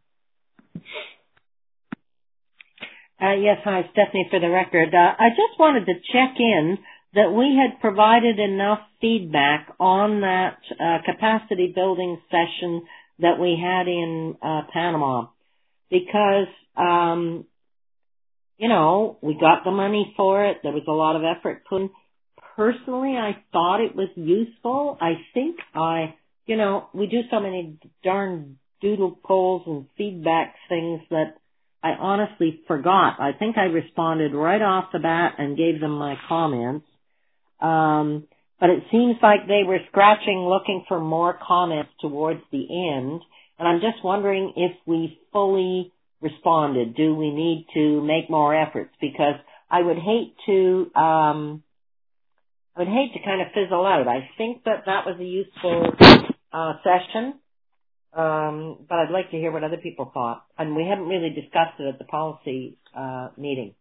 Uh, yes, hi, Stephanie for the record. Uh, I just wanted to check in that we had provided enough feedback on that uh, capacity building session that we had in uh, Panama because, um, you know, we got the money for it. There was a lot of effort put in. Personally, I thought it was useful. I think I, you know, we do so many darn doodle polls and feedback things that I honestly forgot. I think I responded right off the bat and gave them my comments. Um, but it seems like they were scratching, looking for more comments towards the end. And I'm just wondering if we fully responded. Do we need to make more efforts? Because I would hate to, um, I would hate to kind of fizzle out. I think that that was a useful uh, session. Um, but I'd like to hear what other people thought. And we haven't really discussed it at the policy uh, meeting.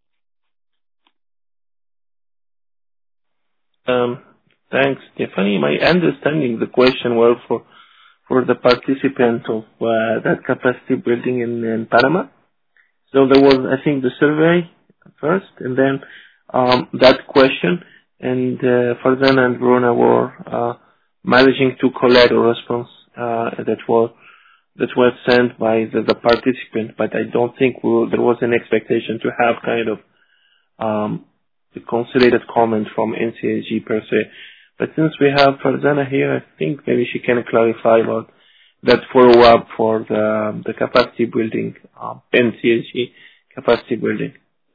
Um, thanks, Stephanie. My understanding the question was for for the participant of uh, that capacity building in, in Panama. So there was, I think, the survey first, and then um, that question, and uh, Farzana and Verona were uh, managing to collect a response uh, that was that was sent by the, the participant. But I don't think we were, there was an expectation to have kind of um, the consolidated comment from N C A G per se. But since we have Farzana here, I think maybe she can clarify about that follow-up for the, the capacity building, um, N C A G capacity building.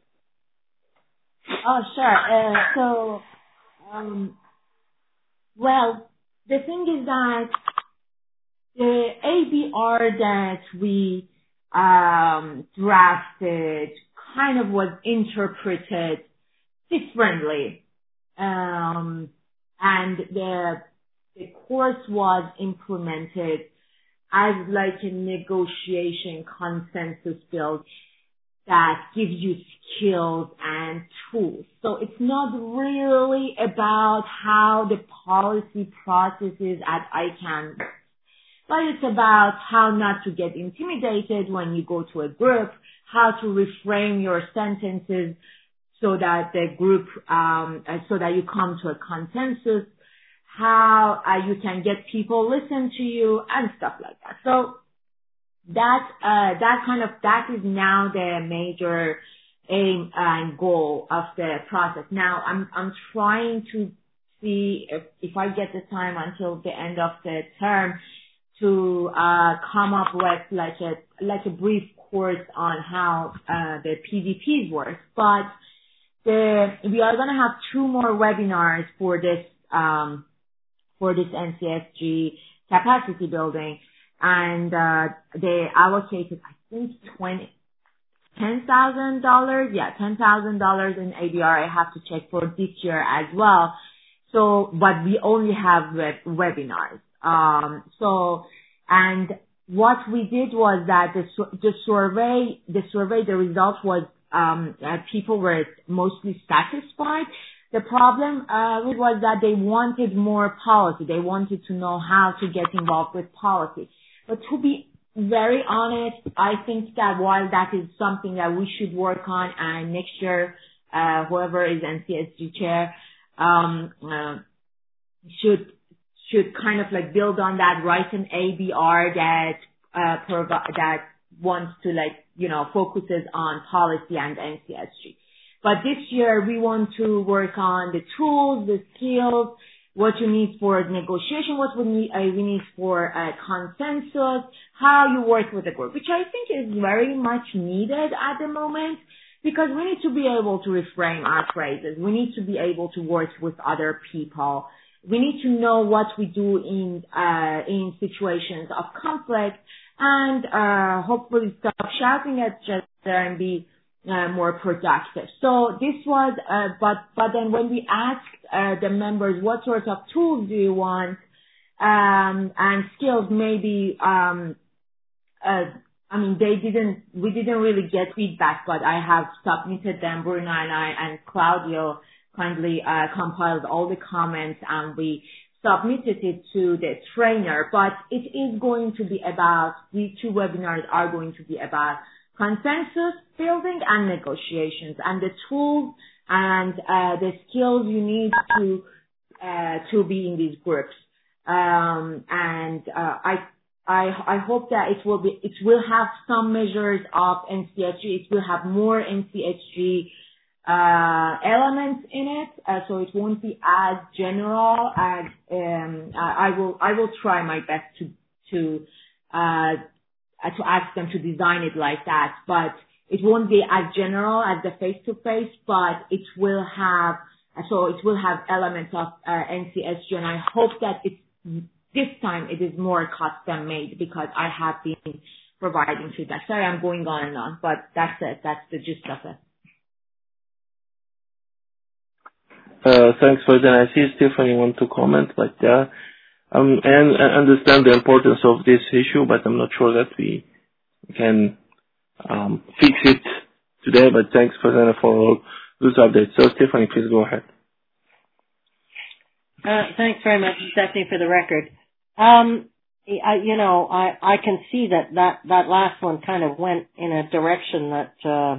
Oh, sure. Uh, so, um, well, the thing is that the A B R that we um, drafted kind of was interpreted differently, um, and the the course was implemented as like a negotiation consensus build that gives you skills and tools. So it's not really about how the policy processes at I CANN, but it's about how not to get intimidated when you go to a group, how to reframe your sentences so that the group, um, uh, so that you come to a consensus, how uh, you can get people listen to you and stuff like that. So that, uh, that kind of, that is now the major aim and goal of the process. Now I'm, I'm trying to see if, if I get the time until the end of the term to, uh, come up with like a, like a brief course on how, uh, the P D Ps work. But the, we are going to have two more webinars for this, um, for this N C S G capacity building, and uh, they allocated, I think, twenty, ten thousand dollars. Yeah, ten thousand dollars in A B R. I have to check for this year as well. So, but we only have web- webinars. Um, so, and what we did was that the the survey, the survey, the result was um, uh, people were mostly satisfied. The problem uh, was that they wanted more policy. They wanted to know how to get involved with policy. But to be very honest, I think that while that is something that we should work on, and next year, uh, whoever is N C S G chair um, uh, should should kind of like build on that, write an A B R that uh, provi- that wants to like you know focuses on policy and N C S G. But this year we want to work on the tools, the skills, what you need for negotiation, what we need, uh, we need for uh, consensus, how you work with the group, which I think is very much needed at the moment, because we need to be able to reframe our phrases. We need to be able to work with other people. We need to know what we do in uh, in situations of conflict, and uh, hopefully stop shouting at each other and be Uh, more productive. So this was, uh, but but then when we asked uh, the members what sort of tools do you want um, and skills, maybe um, uh, I mean they didn't, we didn't really get feedback, but I have submitted them. Bruna and I and Claudio kindly uh, compiled all the comments and we submitted it to the trainer. But it is going to be about, these two webinars are going to be about consensus building and negotiations, and the tools and uh, the skills you need to uh, to be in these groups. Um, and uh, I I I hope that it will be it will have some measures of N C S G. It will have more N C S G uh, elements in it, uh, so it won't be as general as um, I, I will I will try my best to to. Uh, Uh, to ask them to design it like that, but it won't be as general as the face-to-face, but it will have, so it will have elements of uh, N C S G, and I hope that it's, this time it is more custom-made, because I have been providing feedback. Sorry, I'm going on and on, but that's it. That's the gist of it.
Uh, thanks for that. I see Stephanie want to comment, but uh, Um, and I understand the importance of this issue, but I'm not sure that we can um, fix it today. But thanks, Fazana, for all those updates. So, Stephanie, please go ahead.
Uh, thanks very much, Stephanie, for the record. Um, I, you know, I, I can see that, that that last one kind of went in a direction that uh,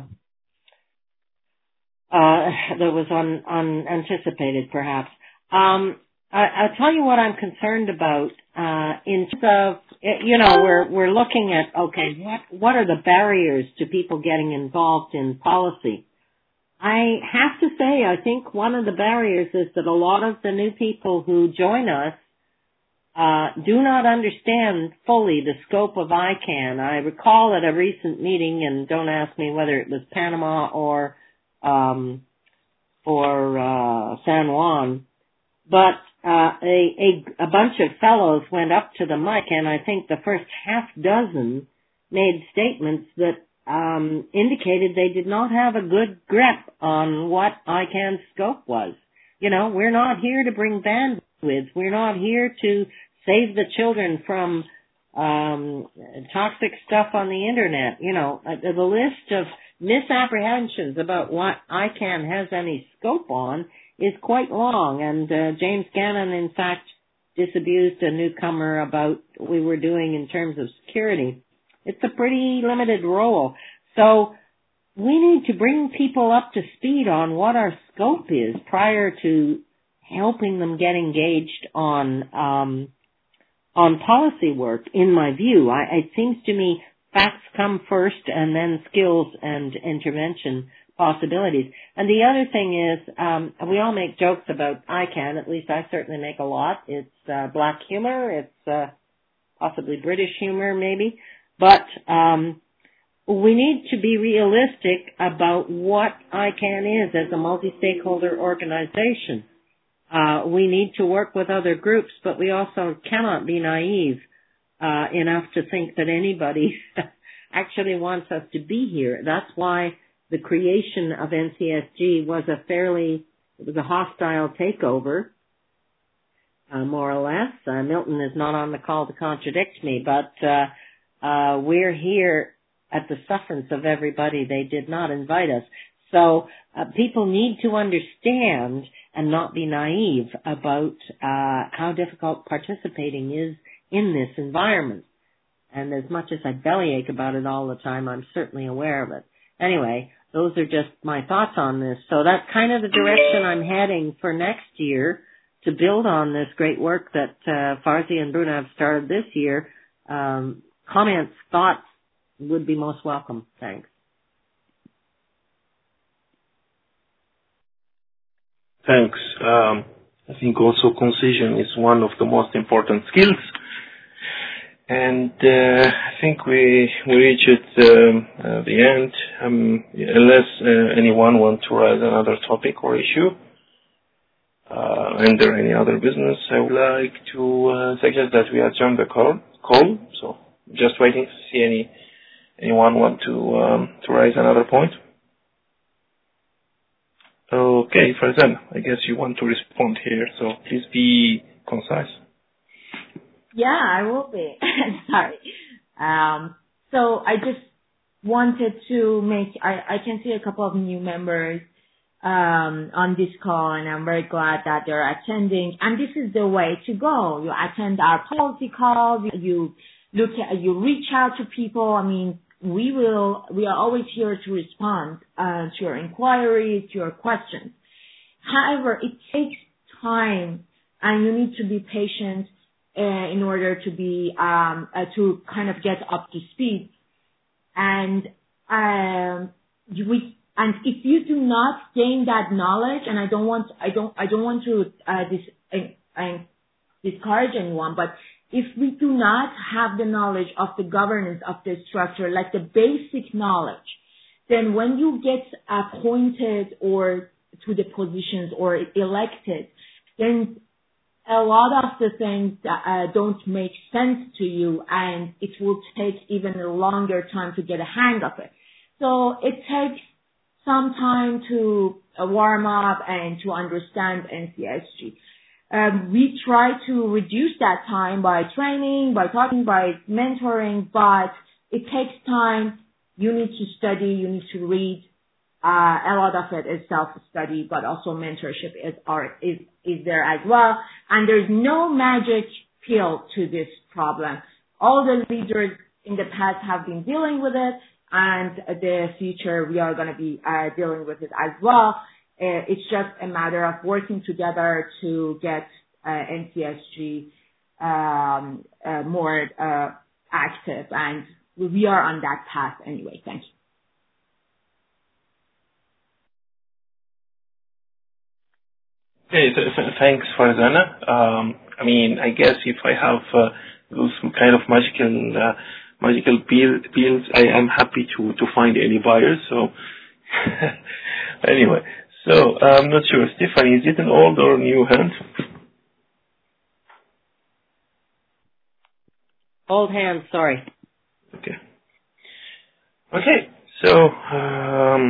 uh, that was un, unanticipated, perhaps. Um, I, I'll tell you what I'm concerned about, uh, in terms of, you know, we're, we're looking at, okay, what, what are the barriers to people getting involved in policy? I have to say, I think one of the barriers is that a lot of the new people who join us, uh, do not understand fully the scope of I CAN. I recall at a recent meeting, and don't ask me whether it was Panama or, um, or, uh, San Juan, but Uh, a, a, a bunch of fellows went up to the mic, and I think the first half dozen made statements that um, indicated they did not have a good grip on what I CAN's scope was. You know, we're not here to bring bandwidth. We're not here to save the children from um, toxic stuff on the internet. You know, the list of misapprehensions about what I CAN has any scope on is quite long, and uh, James Gannon, in fact, disabused a newcomer about what we were doing in terms of security. It's a pretty limited role. So we need to bring people up to speed on what our scope is prior to helping them get engaged on um, on policy work, in my view. I, it seems to me facts come first, and then skills and intervention possibilities. And the other thing is, um, we all make jokes about I CAN, at least I certainly make a lot. It's uh, black humor, it's uh, possibly British humor maybe, but um, we need to be realistic about what I CAN is as a multi-stakeholder organization. Uh, we need to work with other groups, but we also cannot be naive uh, enough to think that anybody actually wants us to be here. That's why the creation of N C S G was a fairly, it was a hostile takeover, uh, more or less. Uh, Milton is not on the call to contradict me, but uh, uh, we're here at the sufferance of everybody. They did not invite us. So uh, people need to understand and not be naive about uh, how difficult participating is in this environment. And as much as I bellyache about it all the time, I'm certainly aware of it. Anyway, those are just my thoughts on this. So that's kind of the direction I'm heading for next year, to build on this great work that uh, Farzi and Bruna have started this year. Um, comments, thoughts would be most welcome. Thanks.
Thanks. Um, I think also concision is one of the most important skills. And uh, I think we we reached um, uh, the end. Um, unless uh, anyone wants to raise another topic or issue, uh, and there any other business, I would like to uh, suggest that we adjourn the call. Call. So just waiting to see any anyone want to um, to raise another point. Okay, Farzan, I guess you want to respond here, so please be concise.
Yeah, I will be. Sorry. Um, so I just wanted to make, I, I can see a couple of new members um, on this call, and I'm very glad that they're attending. And this is the way to go. You attend our policy calls, you look at, you reach out to people. I mean, we will, we are always here to respond uh, to your inquiries, to your questions. However, it takes time, and you need to be patient Uh, in order to be um, uh, to kind of get up to speed, and um, we and if you do not gain that knowledge, and I don't want I don't I don't want to uh, dis, uh, uh, discourage anyone, but if we do not have the knowledge of the governance of the structure, like the basic knowledge, then when you get appointed or to the positions or elected, then a lot of the things that, uh, don't make sense to you, and it will take even a longer time to get a hang of it. So it takes some time to uh, warm up and to understand N C S G. Um, we try to reduce that time by training, by talking, by mentoring, but it takes time. You need to study, you need to read. Uh, a lot of it is self-study, but also mentorship is, are, is, is there as well. And there's no magic pill to this problem. All the leaders in the past have been dealing with it, and the future we are going to be uh, dealing with it as well. Uh, it's just a matter of working together to get uh, N C S G um, uh, more uh, active, and we are on that path anyway. Thank you.
Okay, th- th- thanks, Farzana. Um, I mean, I guess if I have uh, those kind of magical uh, magical peel- pills, I am happy to, to find any buyers. So anyway, so I'm not sure. Stephanie, is it an old or new hand?
Old hand, sorry.
Okay. Okay, so um,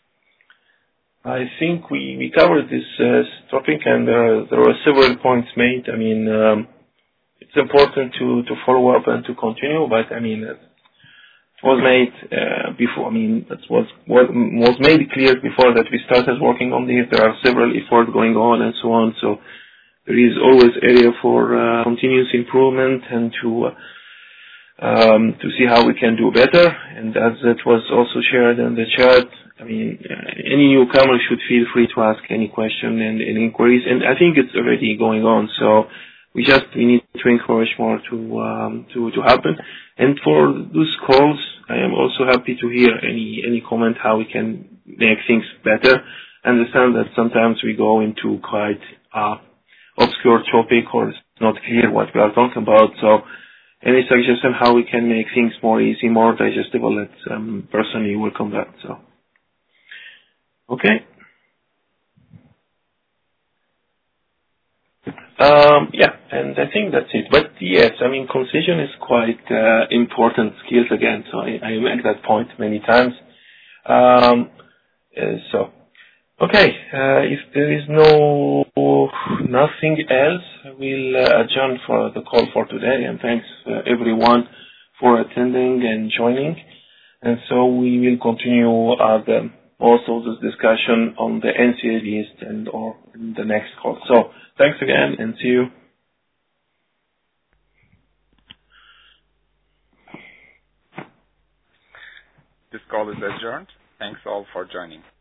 I think we, we covered this uh, topic, and there are, there were several points made. I mean, um, it's important to, to follow up and to continue, but I mean, it was made uh, before. I mean, that was what was made clear before that we started working on this. There are several efforts going on and so on. So there is always area for uh, continuous improvement and to uh, um, to see how we can do better. And as it was also shared in the chat, I mean, uh, any newcomer should feel free to ask any question and, and inquiries, and I think it's already going on. So we just we need to encourage more to um, to to happen. And for those calls, I am also happy to hear any any comment how we can make things better. Understand that sometimes we go into quite uh, obscure topic or it's not clear what we are talking about. So any suggestion how we can make things more easy, more digestible, let's um, personally welcome that. So. Okay. Um, yeah, and I think that's it. But yes, I mean, concision is quite uh, important skills again. So I, I make that point many times. Um, uh, so, okay, uh, if there is no nothing else, I will uh, adjourn for the call for today. And thanks uh, everyone for attending and joining. And so we will continue uh, the also this discussion on the N C A list and or in the next call. So thanks again and see you.
This call is adjourned. Thanks all for joining.